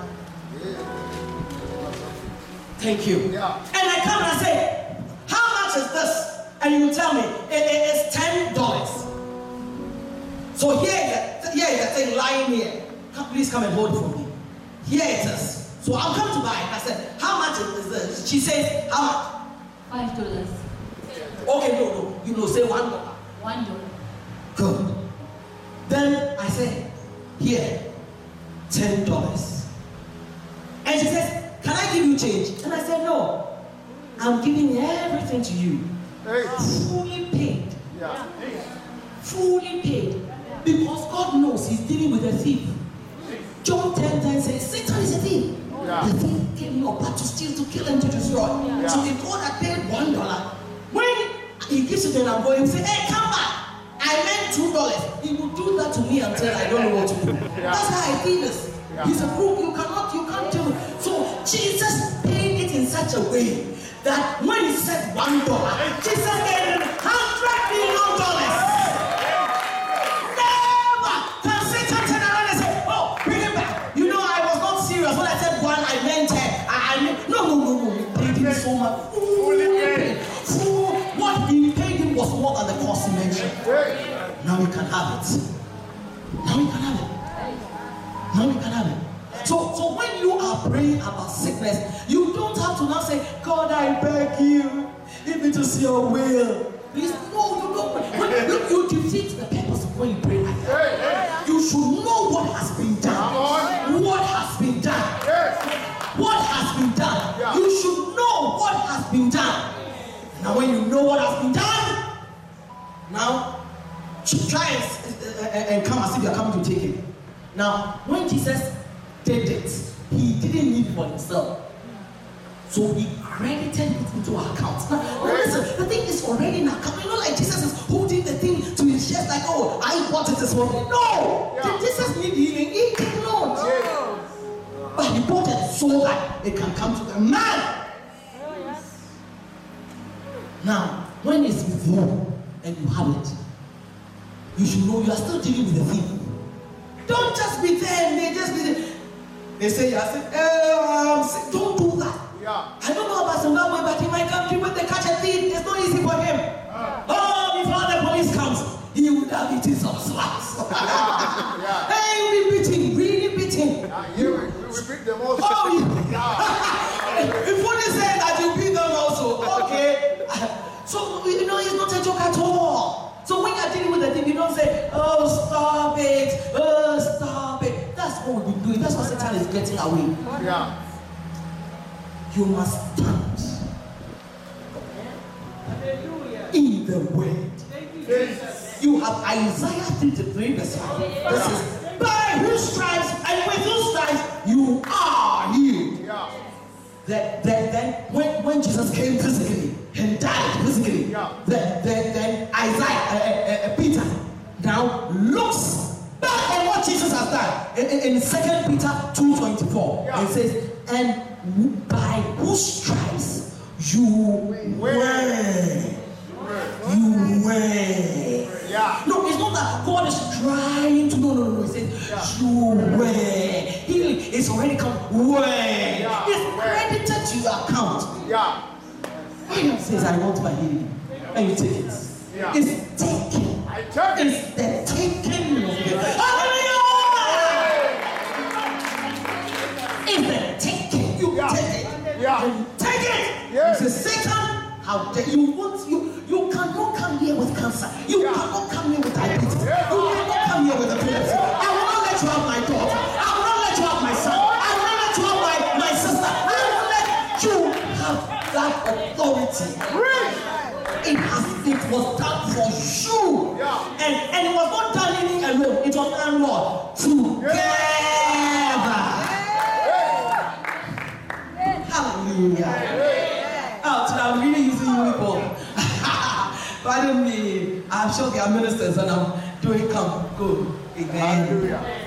Thank you. And I come and I say, how much is this? And you tell me, it's $10. So here is the thing lying here. Please come and hold it for me. Here it is. So I'll come to buy it. I said, how much is this? She says, how much? $5. Okay, no. You know, say $1. $1. Good. Then I said, here, $10. And she says, can I give you change? And I said, no. I'm giving everything to you. Fully paid. Fully paid. Because God knows he's dealing with a thief. John 10:10 says, Satan is a thief. The thief came not but to steal, to kill, and to destroy. So if God had paid $1, when he gives it and I'm going, he say, hey, come back. I meant $2. He will do that to me until I don't know what to do. That's how I feel this. He's a crook. You can't do it. So Jesus paid it in such a way that when he said $1, Jesus gave him $100 million. Never can Satan turn around and say, oh, bring it back. You know, I was not serious. When I said 1, I meant 10. I meant, no. much? Fully paid. Full. What he paid him was more than the cost he mentioned. Now you can have it. Now you can have it. Now you can have it. So when you are praying about sickness, you don't have to now say, God, I beg you, if it is your will. Please, no, you don't. Look, you defeat the purpose of when you pray like that. You should know what has been done. What has been done. What has been done. You should know what has been done. Now when you know what has been done, now try and come as if you are coming to take it. Now, when Jesus did it, he didn't need it for himself. So he credited it into our account. Now, listen, the thing is already in our account. You know, like Jesus is holding the thing to his chest, like, oh, I bought it this morning. No! Did Jesus need healing? He did not. But he bought it so that it can come to the man. Now, when it's with you and you have it, you should know you are still dealing with the thing. Don't just be there and they just be there. They say, don't do that. I don't know about Zimbabwe, but in my country, when they catch a thief, it's not easy for him. Before the police comes, he would have eaten some slaps. Hey, you'll be beating, really beating. We beat them also. If only say that you beat them also, okay. So, you know, it's not a joke at all. So when you're dealing with the thing, you don't say, oh, stop it. That's what we've been doing. That's what Satan is getting away. Yeah. You must stand in the word. You have Isaiah 53 verse 5. This is, by whose stripes and with whose stripes you are healed. Yeah. Then when Jesus came physically and died physically, then Isaiah, Peter now looks back on what Jesus has done in 2 Peter 2:24. It says, and by whose stripes you were. No, it's not that God is trying to. No. He says you were. Healing is already come. It's credited to your account. He says, I want my healing. And you take it. It's taken. It's the taking of it. Hallelujah! It's the taking. You take it. You take it. He says, Satan, how dare you cannot come here with cancer. You cannot come here with diabetes. You cannot come here with epilepsy. I will not let you have my daughter. I will not let you have my son. I will not let you have my sister. I will let you have that authority. It was done for you. And it was not done any alone. It was done what? Together. Hallelujah. I'm really using you people. Pardon me. I'm sure they are ministers and I'm doing come. Good. Amen.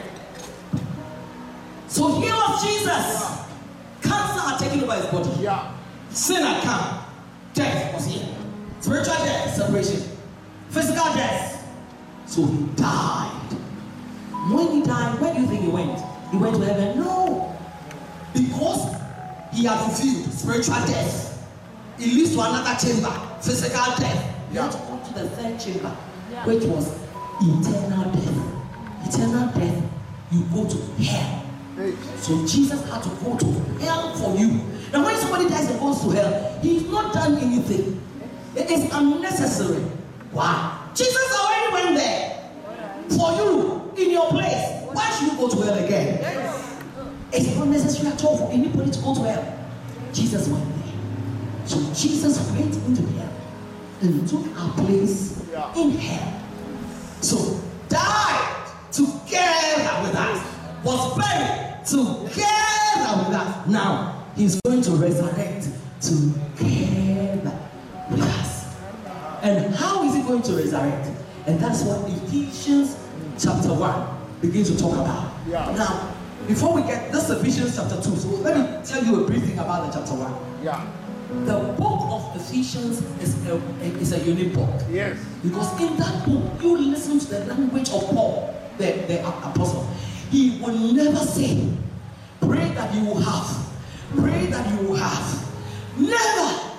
So here was Jesus. Cancer had taken over his body. Sin had come. Death was here. Spiritual death, separation. Physical death. So he died. When he died, where do you think he went? He went to heaven? No. Because he had fulfilled spiritual death. It leads to another chamber, physical death. You have to go to the third chamber, which was eternal death. Eternal death, you go to hell. So Jesus had to go to hell for you. Now when somebody dies and goes to hell, he's not done anything. It is unnecessary. Why? Jesus already went there for you in your place. Why should you go to hell again? It's not necessary at all for anybody to go to hell. Jesus went there. So Jesus went into hell and took our place in hell. So died together with us, was buried together with us. Now he's going to resurrect together with us. And how is he going to resurrect? And that's what Ephesians chapter 1 begins to talk about. Now, before we get this, Ephesians chapter 2. So let me tell you a brief thing about the chapter 1. The book of Ephesians is a unique book. Yes. Because in that book, you listen to the language of Paul, the apostle. He will never say, pray that you will have. Pray that you will have. Never.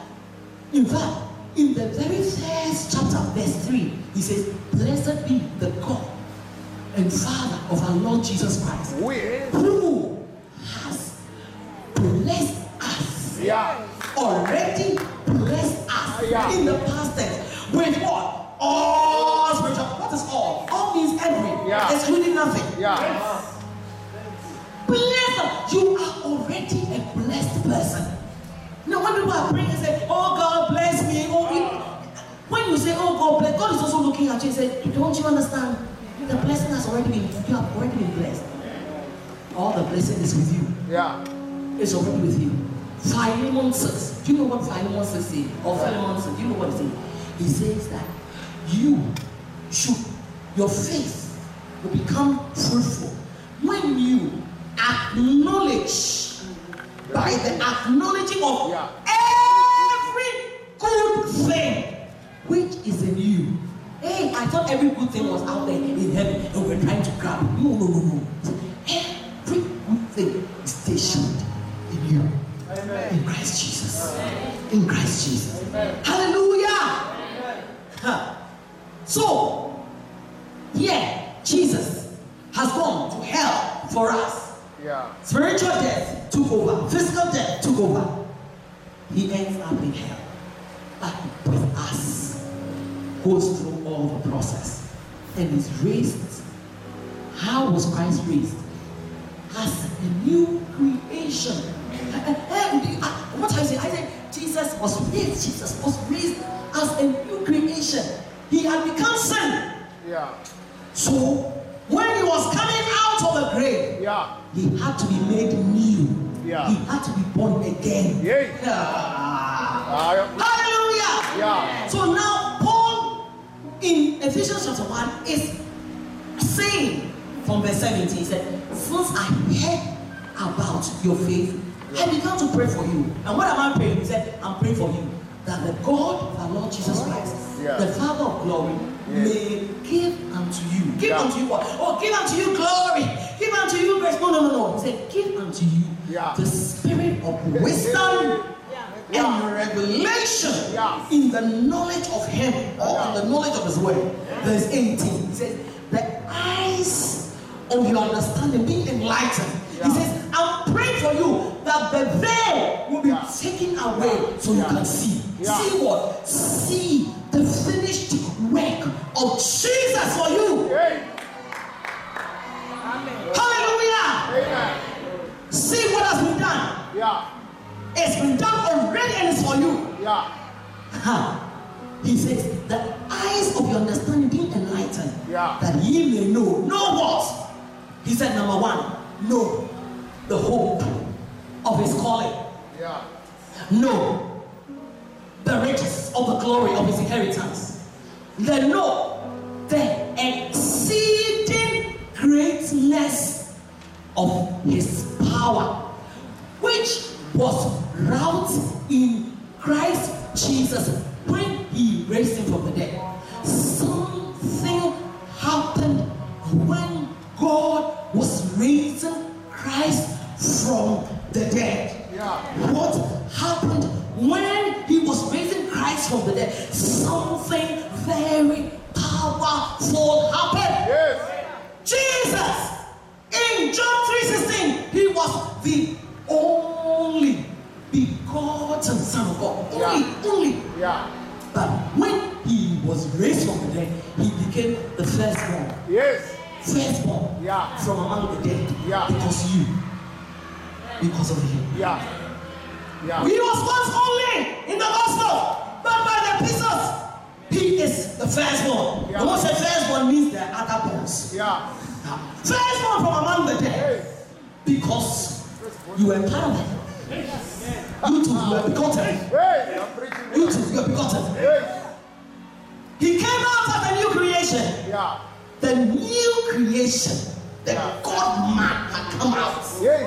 In fact, in the very first chapter, verse 3, he says, "Blessed be the God and Father of our Lord Jesus Christ, who has blessed us." Already blessed us in the past tense with what? All spiritual. What is all? All means every, excluding nothing. Blessed. You are already a blessed person. Now, when people are praying and say, "Oh God bless me," when you say, "Oh God bless," God is also looking at you and say, "Don't you understand? The blessing has already been. You have already been blessed. All the blessing is with you. It's already with you." Philemon 6. Do you know what Philemon 6 says? Or Philemon 6, do you know what it says? He says that your faith will become fruitful when you acknowledge, by the acknowledging of every good thing which is in you. Hey, I thought every good thing was out there in heaven and we're trying to grab it. No. Every good thing is stationed in you. Amen. In Christ Jesus. In Christ Jesus. Amen. Hallelujah. So, Jesus has gone to hell for us. Spiritual death took over. Physical death took over. He ends up in hell. But with us, goes through all the process and is raised. How was Christ raised? As a new creation. What I say? I said Jesus was raised as a new creation. He had become sin. So when he was coming out of the grave, he had to be made new. He had to be born again. Hallelujah. So now Paul in Ephesians chapter 1 is saying from verse 17, he said, "Since I heard about your faith, I began to pray for you." And what am I praying? He said, "I'm praying for you that the God of our Lord Jesus Christ, the Father of glory, may give unto you." Give unto you what? Oh, give unto you glory. Give unto you grace. No. He said, "Give unto you the spirit of wisdom and revelation in the knowledge of Him," or in the knowledge of His word. Verse 18. He says, "The eyes of your understanding being enlightened." He says, "I'm praying for you that the veil will be taken away so you can see." See what? See the finished work of Jesus for you. Hallelujah. See what has been done. It's been done already and it's for you. He says, "The eyes of your understanding being enlightened, that ye may know." Know what? He said, number one, know the hope of His calling. Know the riches of the glory of His inheritance. Then know the exceeding greatness of His power, which was wrought in Christ Jesus when He raised Him from the dead. Something happened when God was raising Christ from the dead. What happened when He was raising Christ from the dead? Something very powerful happened. Jesus, in John 3:16, He was the only begotten Son of God. Only. But when He was raised from the dead, He became the firstborn. Firstborn from among the dead. Because of Him. He was once only in the gospel, but by the epistles, He is the firstborn. The one said firstborn means the other borns. Firstborn from among the dead. Because you were part of it. You too were begotten. You too were begotten. He came out as a new creation. The new creation. The God man had come out.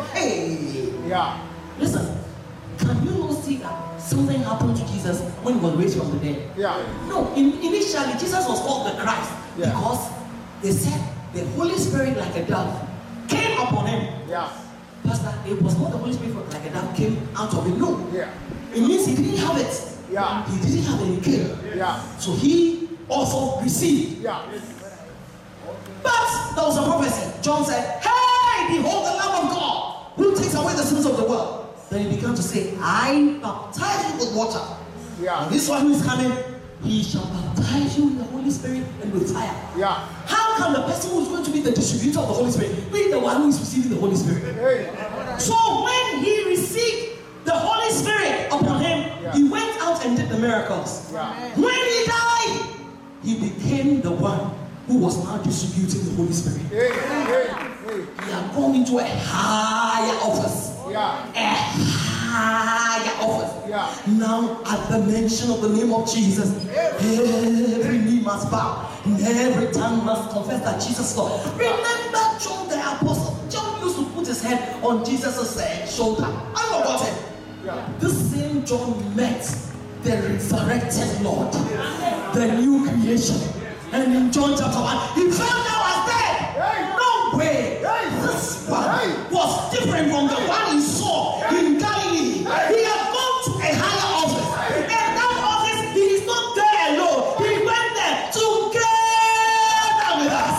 Listen, can you not see that something happened to Jesus when He was raised from the dead? No, initially Jesus was called the Christ because they said the Holy Spirit like a dove came upon Him. Pastor, it was not the Holy Spirit like a dove came out of Him. No. It means He didn't have it. Yeah. He didn't have any king. Yeah. So he also received. Yeah. But there was a prophecy. John said, hey, behold the Lamb of God who takes away the sins of the world. Then he began to say, I baptize you with water. Yeah. And this one who is coming, he shall baptize you with the Holy Spirit and with fire. Yeah. How can the person who is going to be the distributor of the Holy Spirit be the one who is receiving the Holy Spirit? Hey. So when he received the Holy Spirit upon him, he went out and did the miracles. Yeah. When he died, he became the one who was now distributing the Holy Spirit. Hey. Hey. Hey. He had gone into a higher office. Yeah. A higher office. Yeah. Now, at the mention of the name of Jesus, every knee must bow and every tongue must confess that Jesus is Lord. Remember John the Apostle? John used to put his head on Jesus' shoulder. I forgot him. Yeah. This same John met the resurrected Lord, the new creation. And in John chapter 1, he found out as dead. No way. This one was different from the one he saw in Galilee. He had gone to a higher office. And that office, he is not there alone. He went there together with us.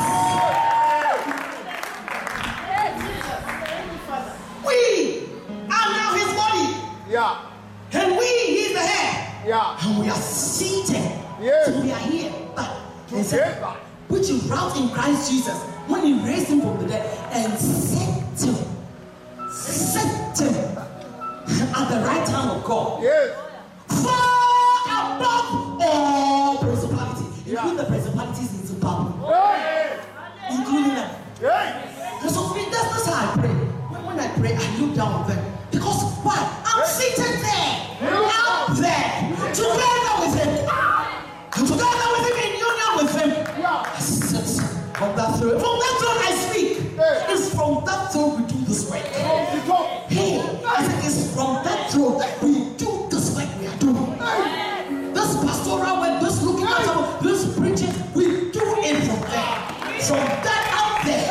We are now his body. Yeah. And he is the head. Yeah. And we are seated. Yes. So we are here. But he said, which is wrought in Christ Jesus when he raised him from the dead and set him at the right hand of God. Yes. Far above all principality. Including the principalities in Zimbabwe. Hey. Including them. Hey. And so for me, that's how I pray. When I pray, I look down on them. Because why? I'm seated there. Out there. Together with him. And together with him, in union with him. I sit from that throne. From that throne I speak. It's from that throne we do this work. Hey, I said it's from that throne we do this work we are doing. This pastoral work, this looking at this preaching, we do it from there. From that out there.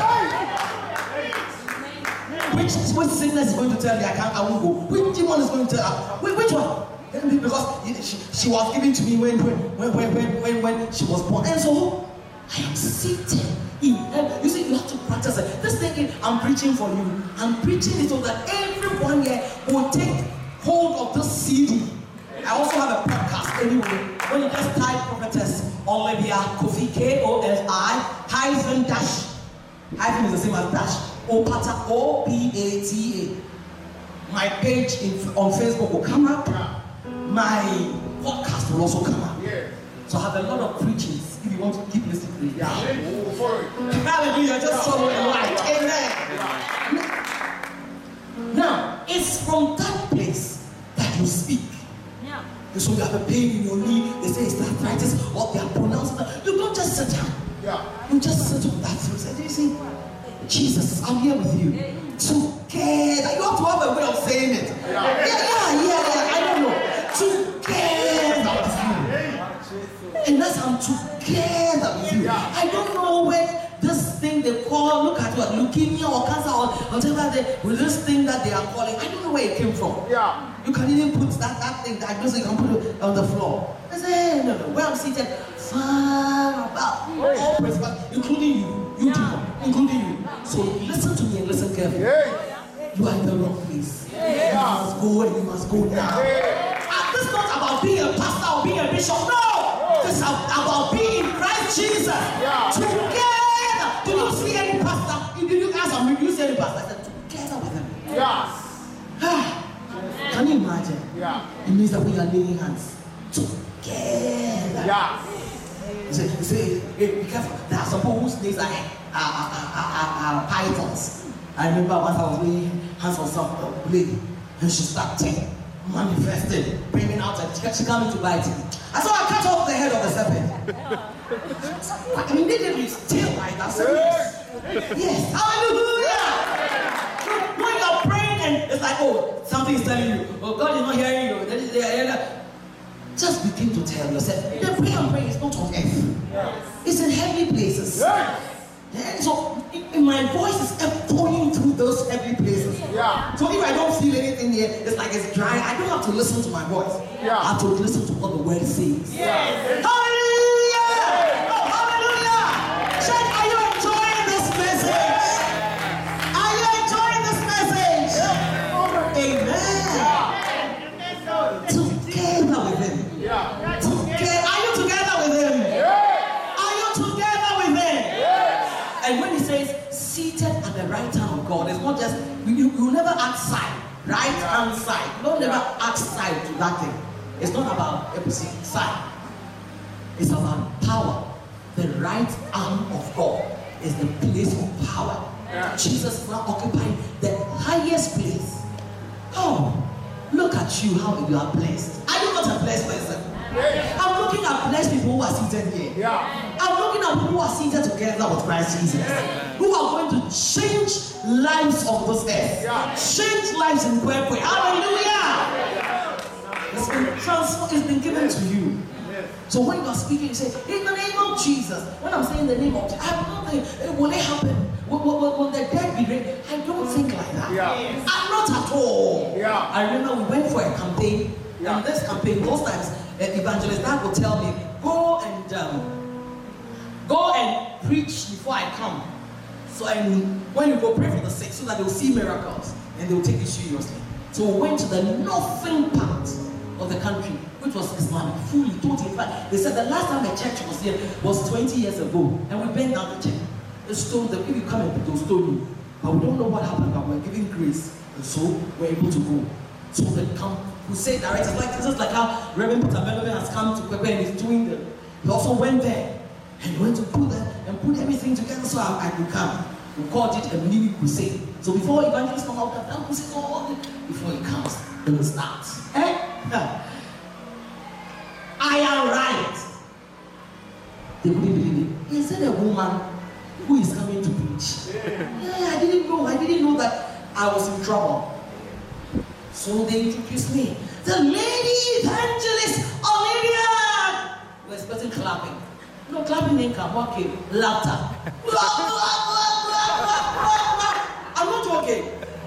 Which sickness is going to tell me I won't go? Which demon is going to tell her? Which one? Because she was given to me when she was born. And so I am seated in heaven. You see, you have to practice it. This thing I'm preaching for you. I'm preaching it so that everyone here will take hold of this CD. I also have a podcast anyway. When you just type Prophetess Olivia Kofi KOFI hyphen dash. Hyphen is the same as dash. Opata OPATA. My page on Facebook will come up. My podcast will also come up. So I have a lot of preachings if you want to keep listening to it. Hallelujah. Just follow the light. Amen. Now, it's from that place that you speak. So you have a pain in your knee, they say it's arthritis, or they are pronouncing that. You don't just sit down. You just sit on that throne. Say, you see, Jesus, I'm here with you. Together. You have to have a way of saying it. Yeah. I don't know. Together with you. And that's I'm together with you. I don't know where this thing they call, look at what, leukemia or cancer or whatever, with this thing that they are calling, I don't know where it came from. You can even put that thing, diagnosis, you can put it on the floor. I say, no, where I'm seated, far above all principles, including you people, including you. So listen to me and listen carefully. You are in the wrong place. You must go and you must go now. This is not about being a pastor or being a bishop. No! This is about being in Christ Jesus. Together. Did you see any pastor? Did you ask him, did you see any pastor? I said, together with him. Can you imagine? It means that we are laying hands together. You say, hey, be careful. There are some people whose names are pythons. I remember once I was laying hands on some lady and she started manifesting, bringing out and she came to bite me. I saw her cut off the head of the serpent. I immediately still like that. Yes, hallelujah. When you're praying and it's like, oh, something is telling you, oh, God is not hearing you. Just begin to tell yourself, the prayer and prayer is not on earth. It's in heavenly places. And so my voice is echoing through those heavy places. Yeah. So if I don't feel anything here, it's like it's dry. I don't have to listen to my voice. Yeah. I have to listen to what the word says. Yes. Hallelujah! Oh, hallelujah! Church, are you enjoying this message? Are you enjoying this message? Amen. Together with him. Yeah. Are you together with him? Are you together with him? And when he says seated at the right hand of God, it's not just you never act side, right hand side. You don't never act side to that thing. It's not about opposite side. It's about power. The right arm of God is the place of power. Yeah. Jesus now occupying the highest place. Oh, look at you, how you are blessed. Are you not a blessed person? I'm looking at blessed people who are seated here. Yeah. I'm looking at people who are seated together with Christ Jesus, who are going to change lives on this earth, change lives in Kwekwe. Hallelujah! It's been transformed, it's been given to you. So when you are speaking, you say, in the name of Jesus. When I'm saying the name of Jesus, I'm not thinking, will it happen? Will the dead be raised? I don't think like that. Yeah. I'm not at all. Yeah. I remember we went for a campaign, and this campaign, most times, evangelist Dad will tell me, go and preach before I come. So when you go pray for the sick, so that they'll see miracles and they'll take it seriously. So we went to the northern part of the country, which was Islamic, fully, totally. They said the last time the church was here was 20 years ago, and we burned down the church. They stone them. If you come and they'll stone you. But we don't know what happened, but we're giving grace, and so we're able to go. So they come. We say direct, it's like just like how Reverend Peter Melvin has come to Kwekwe and he's doing the. He also went there and went to put everything together so I could come. We called it a mini crusade. So before evangelists come out, that crusade before he comes, then it starts. I am right. They wouldn't believe it. He said a woman who is coming to preach. Yeah, I didn't know that I was in trouble. So they introduced me. The lady evangelist, Olivia! We're expecting clapping. No, clapping didn't come. What came? Laughter. I'm not joking.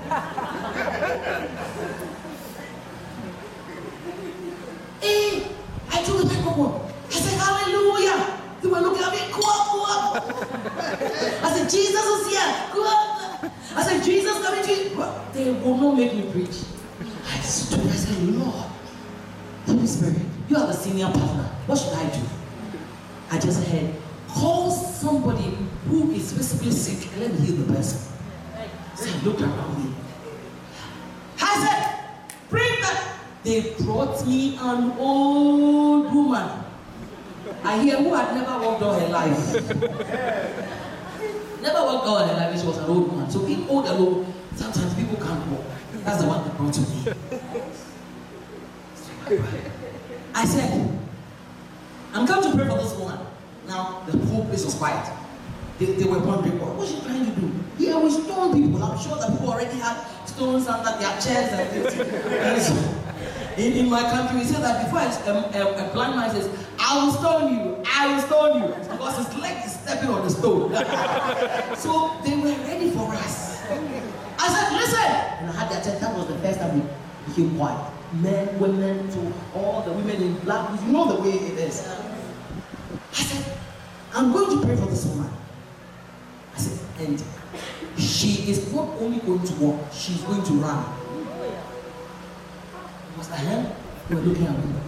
I took the microphone. I said, hallelujah. They were looking at me. I said, Jesus is here. I said, Jesus coming to you. They will not make me preach. I stood, I said, Lord, Holy Spirit, you are the senior partner. What should I do? I just heard, call somebody who is visibly sick and let me heal the person. So I looked around me. I said, bring that. They brought me an old woman. I hear who had never walked all her life. Never walked all her life, she was an old woman. So being old alone, sometimes people can't walk. That's the one that brought to me. I said, I'm going to pray for this woman. Now, the whole place was quiet. They were wondering, what is she trying to do? Yeah, we stone people. I'm sure that people already had stones under their chairs and things. In my country, we say that before a blind man says, I will stone you, I will stone you. Because his leg is stepping on the stone. So they were ready for us. I said, listen! And I had the attention. That was the first time we became quiet. Men, women, to all the women in black. You know the way it is. I said, I'm going to pray for this woman. I said, and she is not only going to walk, she's going to run. Was the hand? You were looking at me.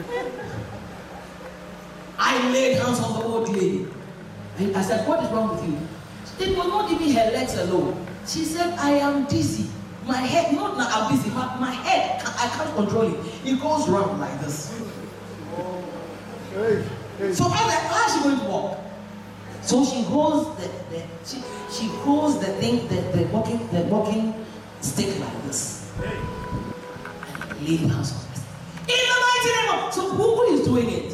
I laid hands on the old lady. And I said, what is wrong with you? It was not even her legs alone. She said, I am dizzy. My head, not that I'm dizzy, but my head, I can't control it. It goes round like this. So how is she going to walk? So she holds she holds the thing, the walking stick like this. And leading hands on this. In the mighty name of, so who is doing it?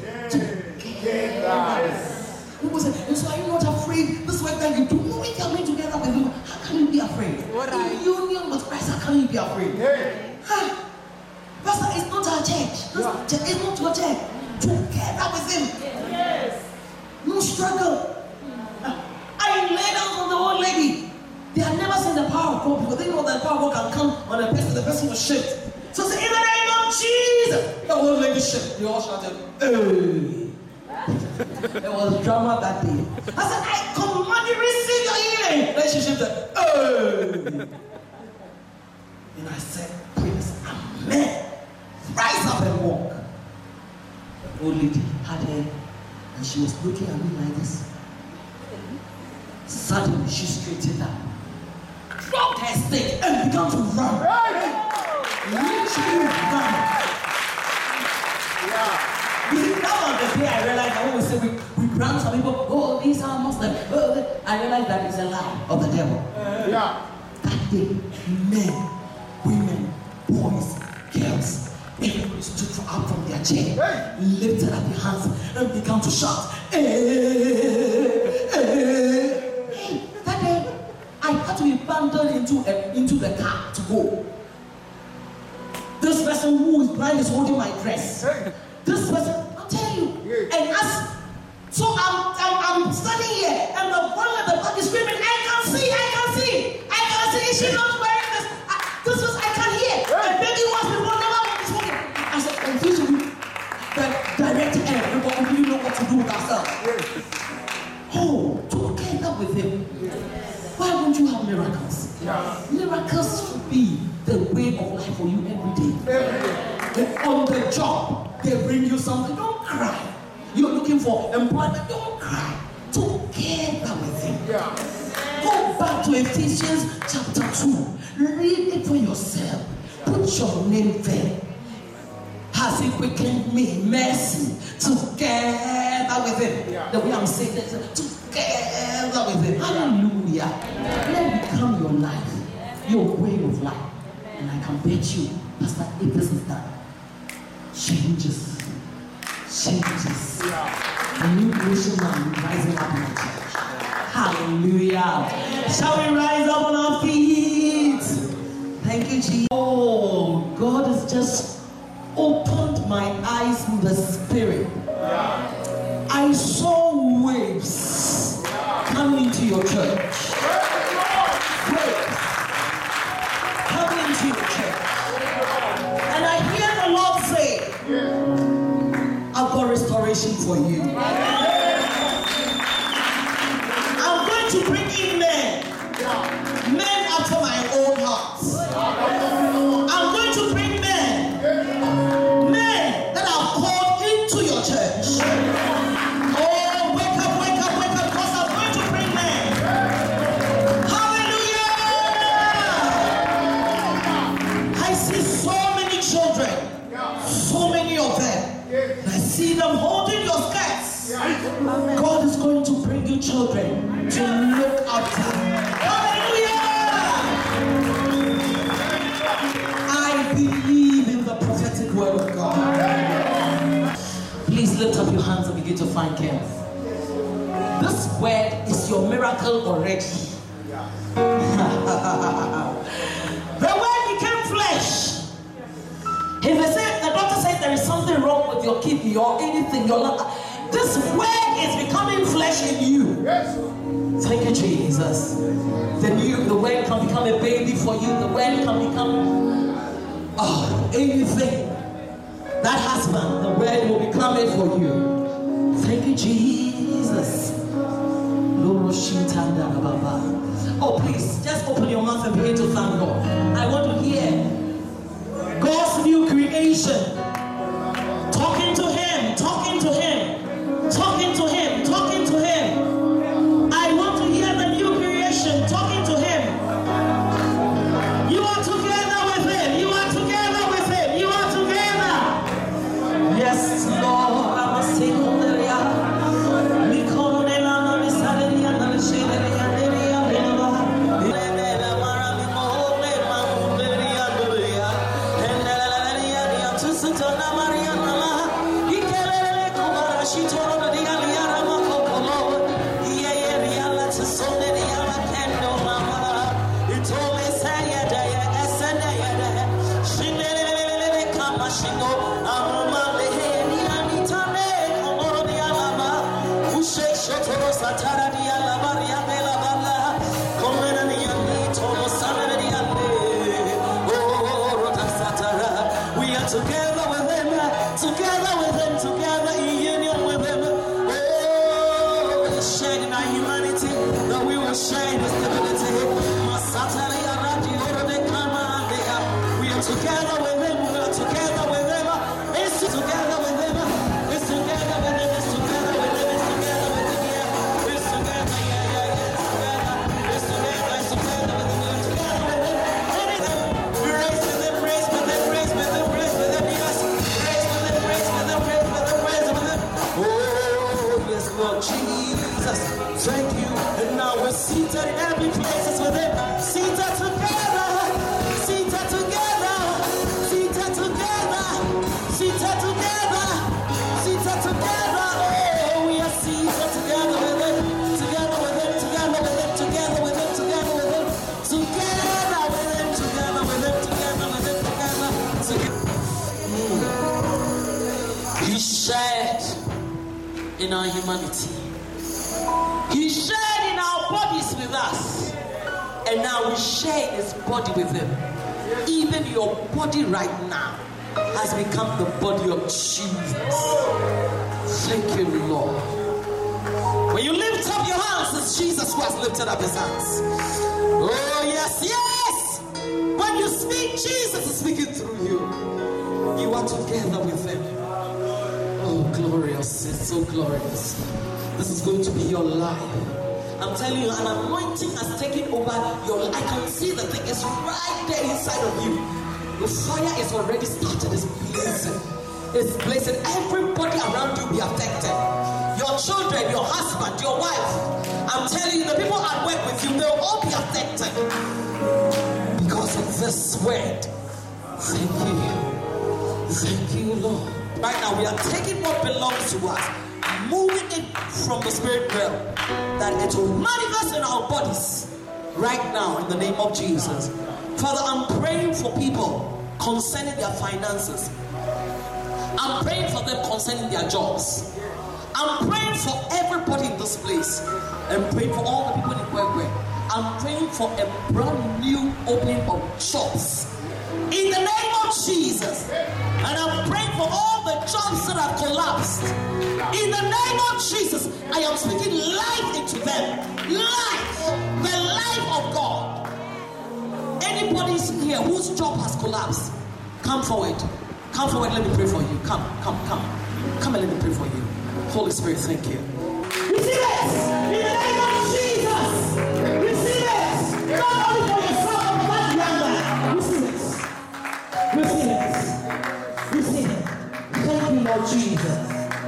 People say, so are you not afraid? This is what you do. No, we can be together with you. How can you be afraid? In union with Christ, how can you be afraid? Pastor, it's not our church. It's not your church. Together with him. Yes. No struggle. I laid out on the old lady. They had never seen the power of of God, because they know that the power of God can come on a person, the person will shift. So say, in the name of Jesus, the whole lady shift. They all shouted, hey. There was drama that day. I said, I command you receive your healing. Then she shifted, hey. And I said, please, amen. Rise up and walk. The old lady had her, and she was looking at me like this. Suddenly, she straightened up, dropped her stick, and began to run. Literally run. You see, that was the day I realized that when we say we brand some people, oh, these are Muslims, I realized that it's a lie of the devil. That day, men, women, boys, girls, everybody stood up from their chair, lifted up their hands, and began to shout, hey, hey. That day, I had to be bundled into the car to go. This person who is blind is holding my dress. This person, I'll tell you. And so I'm standing here, and the one at the back is screaming, I can see. Is she not wearing this? This was, I can hear. And baby was before, never was smoking. I said, confused with the direct air. We really know what to do with ourselves. Oh, together with him. Why won't you have miracles? Miracles should be the way of life for you every day. And on the job, they bring you something. Don't cry. You're looking for employment. Don't cry. Together with him. Go back to Ephesians chapter 2. Read it for yourself. Put your name there. Has he quickened me? Mercy. Together with him. The way I'm saying it, together with him. Hallelujah. Let it become your life, your way of life. And I can bet you, Pastor, if this is done, changes. A new creation man rising up in the church. Hallelujah. Shall we rise up on our feet? Thank you, Jesus. Oh, God has just opened my eyes in the spirit. I saw waves coming into your church. Waves coming into your church. And I hear the Lord say, I've got restoration for you. I'm going to bring in men after my own heart. I'm going to bring men that I've called into your church. Oh, wake up, because I'm going to bring men. Hallelujah! I see so many children, so many of them. I see them holding your skirts. God is going to bring you children to look after. Hallelujah! I believe in the prophetic word of God. Please lift up your hands and begin to thank Him. This word is your miracle already. The word became flesh. If they say, the doctor says there is something wrong with your kidney or anything, this word is becoming flesh in you. Thank you, Jesus. The word can become a baby for you. The word can become anything. That husband, the word will become it for you. Thank you, Jesus. Oh, please, just open your mouth and begin to thank God. I want to hear God's new creation. Talking to Him, talking to Him, talking to Him, talking to Him. I want to hear the new creation, talking to Him. You are together with Him. You are together with Him. You are together. Yes, Lord. I must say, Shingo, Together with him, together in union with him. Oh, we share in our humanity, that we will share in his divinity. We are together with him, we are together with him. It's together with him, it's together with him, it's together with him, it's together with him, yeah. It's together, yeah, it's together, it's together with him, we're together with him. We raise with him, raise with him, raise with him, raise with him, yes. Raise with him, raise with him, raise with him, raise with him. Oh, yes, Lord Jesus, thank you. And now we're seated in every places with him, seated together, seated together, seated together, seated together, seated together. Oh, we are seated together with him, together with him, together with him, together with him, together with him, together with him, together with him, together with him, together. He shared in our humanity. He shared in our bodies with us. And now we share his body with him. Even your body right now has become the body of Jesus. Thank you, Lord. When you lift up your hands, it's Jesus who has lifted up his hands. Oh, yes, yes. When you speak, Jesus is speaking through you. You are together with him. Oh, glorious. It's so glorious. This is going to be your life. I'm telling you, an anointing has taken over your life. I can see the thing is right there inside of you. The fire is already started. It's blazing. It's blazing. Everybody around you be affected. Your children, your husband, your wife. I'm telling you, the people at work with you, they'll all be affected. Because of this word. Thank you. Thank you, Lord. Right now, we are taking what belongs to us, moving it from the spirit realm, that it will manifest in our bodies right now in the name of Jesus. Father, I'm praying for people concerning their finances. I'm praying for them concerning their jobs. I'm praying for everybody in this place. I'm praying for all the people in Kwekwe. I'm praying for a brand new opening of jobs in the name of Jesus. And I'm praying for all the jobs that have collapsed. In the name of Jesus, I am speaking life into them. Life. The life of God. Anybody here whose job has collapsed, come forward. Come forward, let me pray for you. Come. Come and let me pray for you. Holy Spirit, thank you. Receive it! In the name of Jesus! Receive it! Not only for yourself, but for that young man. Receive it. Receive it. Receive it. Thank you, Lord Jesus.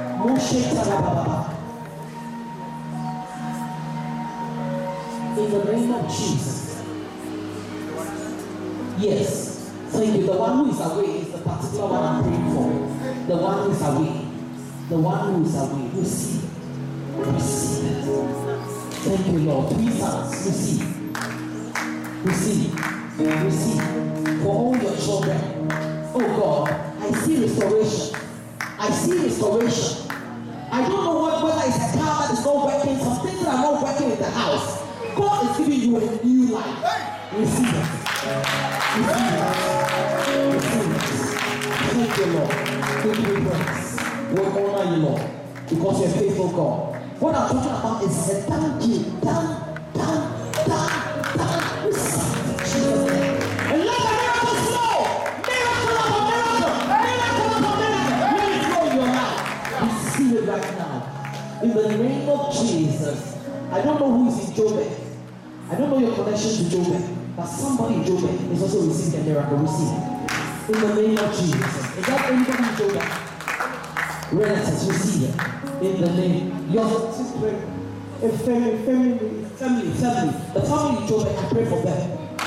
In the name of Jesus. Yes. Thank you. The one who is away is the particular one I'm praying for. The one who is away. The one who is away. Receive. Receive it. Thank you, Lord. Please receive. Receive. Receive. For all your children. Oh God, I see restoration. I see restoration. I don't know whether it's a car that is not working, some things that are not working in the house. God is giving you a new life. Receive it. Receive it. Receive it. Thank you, Lord. Give you praise. We honor you, Lord, because you're a faithful God. What I'm talking about is a thank you. Receive it. Jesus' name. And let the miracle flow. Miracle upon miracle. Miracle upon miracle. Let it flow in your life. Receive it right now. In the name of Jesus. I don't know who is in Joburg. I don't know your connection to Joburg. But somebody in Joburg is also receiving a miracle. Receive it. In the name of Jesus. Is that anybody in Joburg? Relatives, receive it. In the name. Your family. The family in Joburg, I pray for them.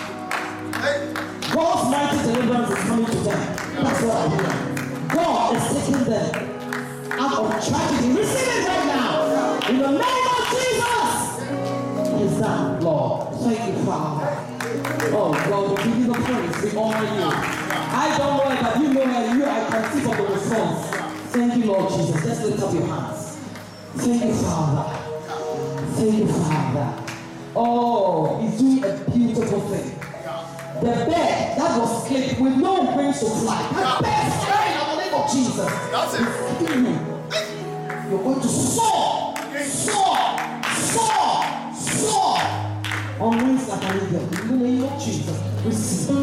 God's mighty deliverance is coming to them. That's what I hear. God is taking them out of tragedy. Receive it right now. In the name of Jesus. It is done, Lord. Thank you, Father. Oh, God, we give you the praise. We honor you. I don't know about you know that you I can see from the response. Thank you, Lord Jesus. Let's lift up your hands. Thank you, Father. Thank you, Father. Oh, he's doing a beautiful thing. The bed that was clipped with no wings to fly. That bed is flying. of Jesus. That's it. You're going to soar, soar, soar, soar on wings like an eagle. In the name of Jesus, receive,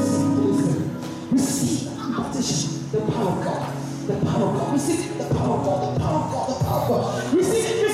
receive the impartation, the power of God, the power of God. Receive the power of God, the power of God, the power of God. Receive it.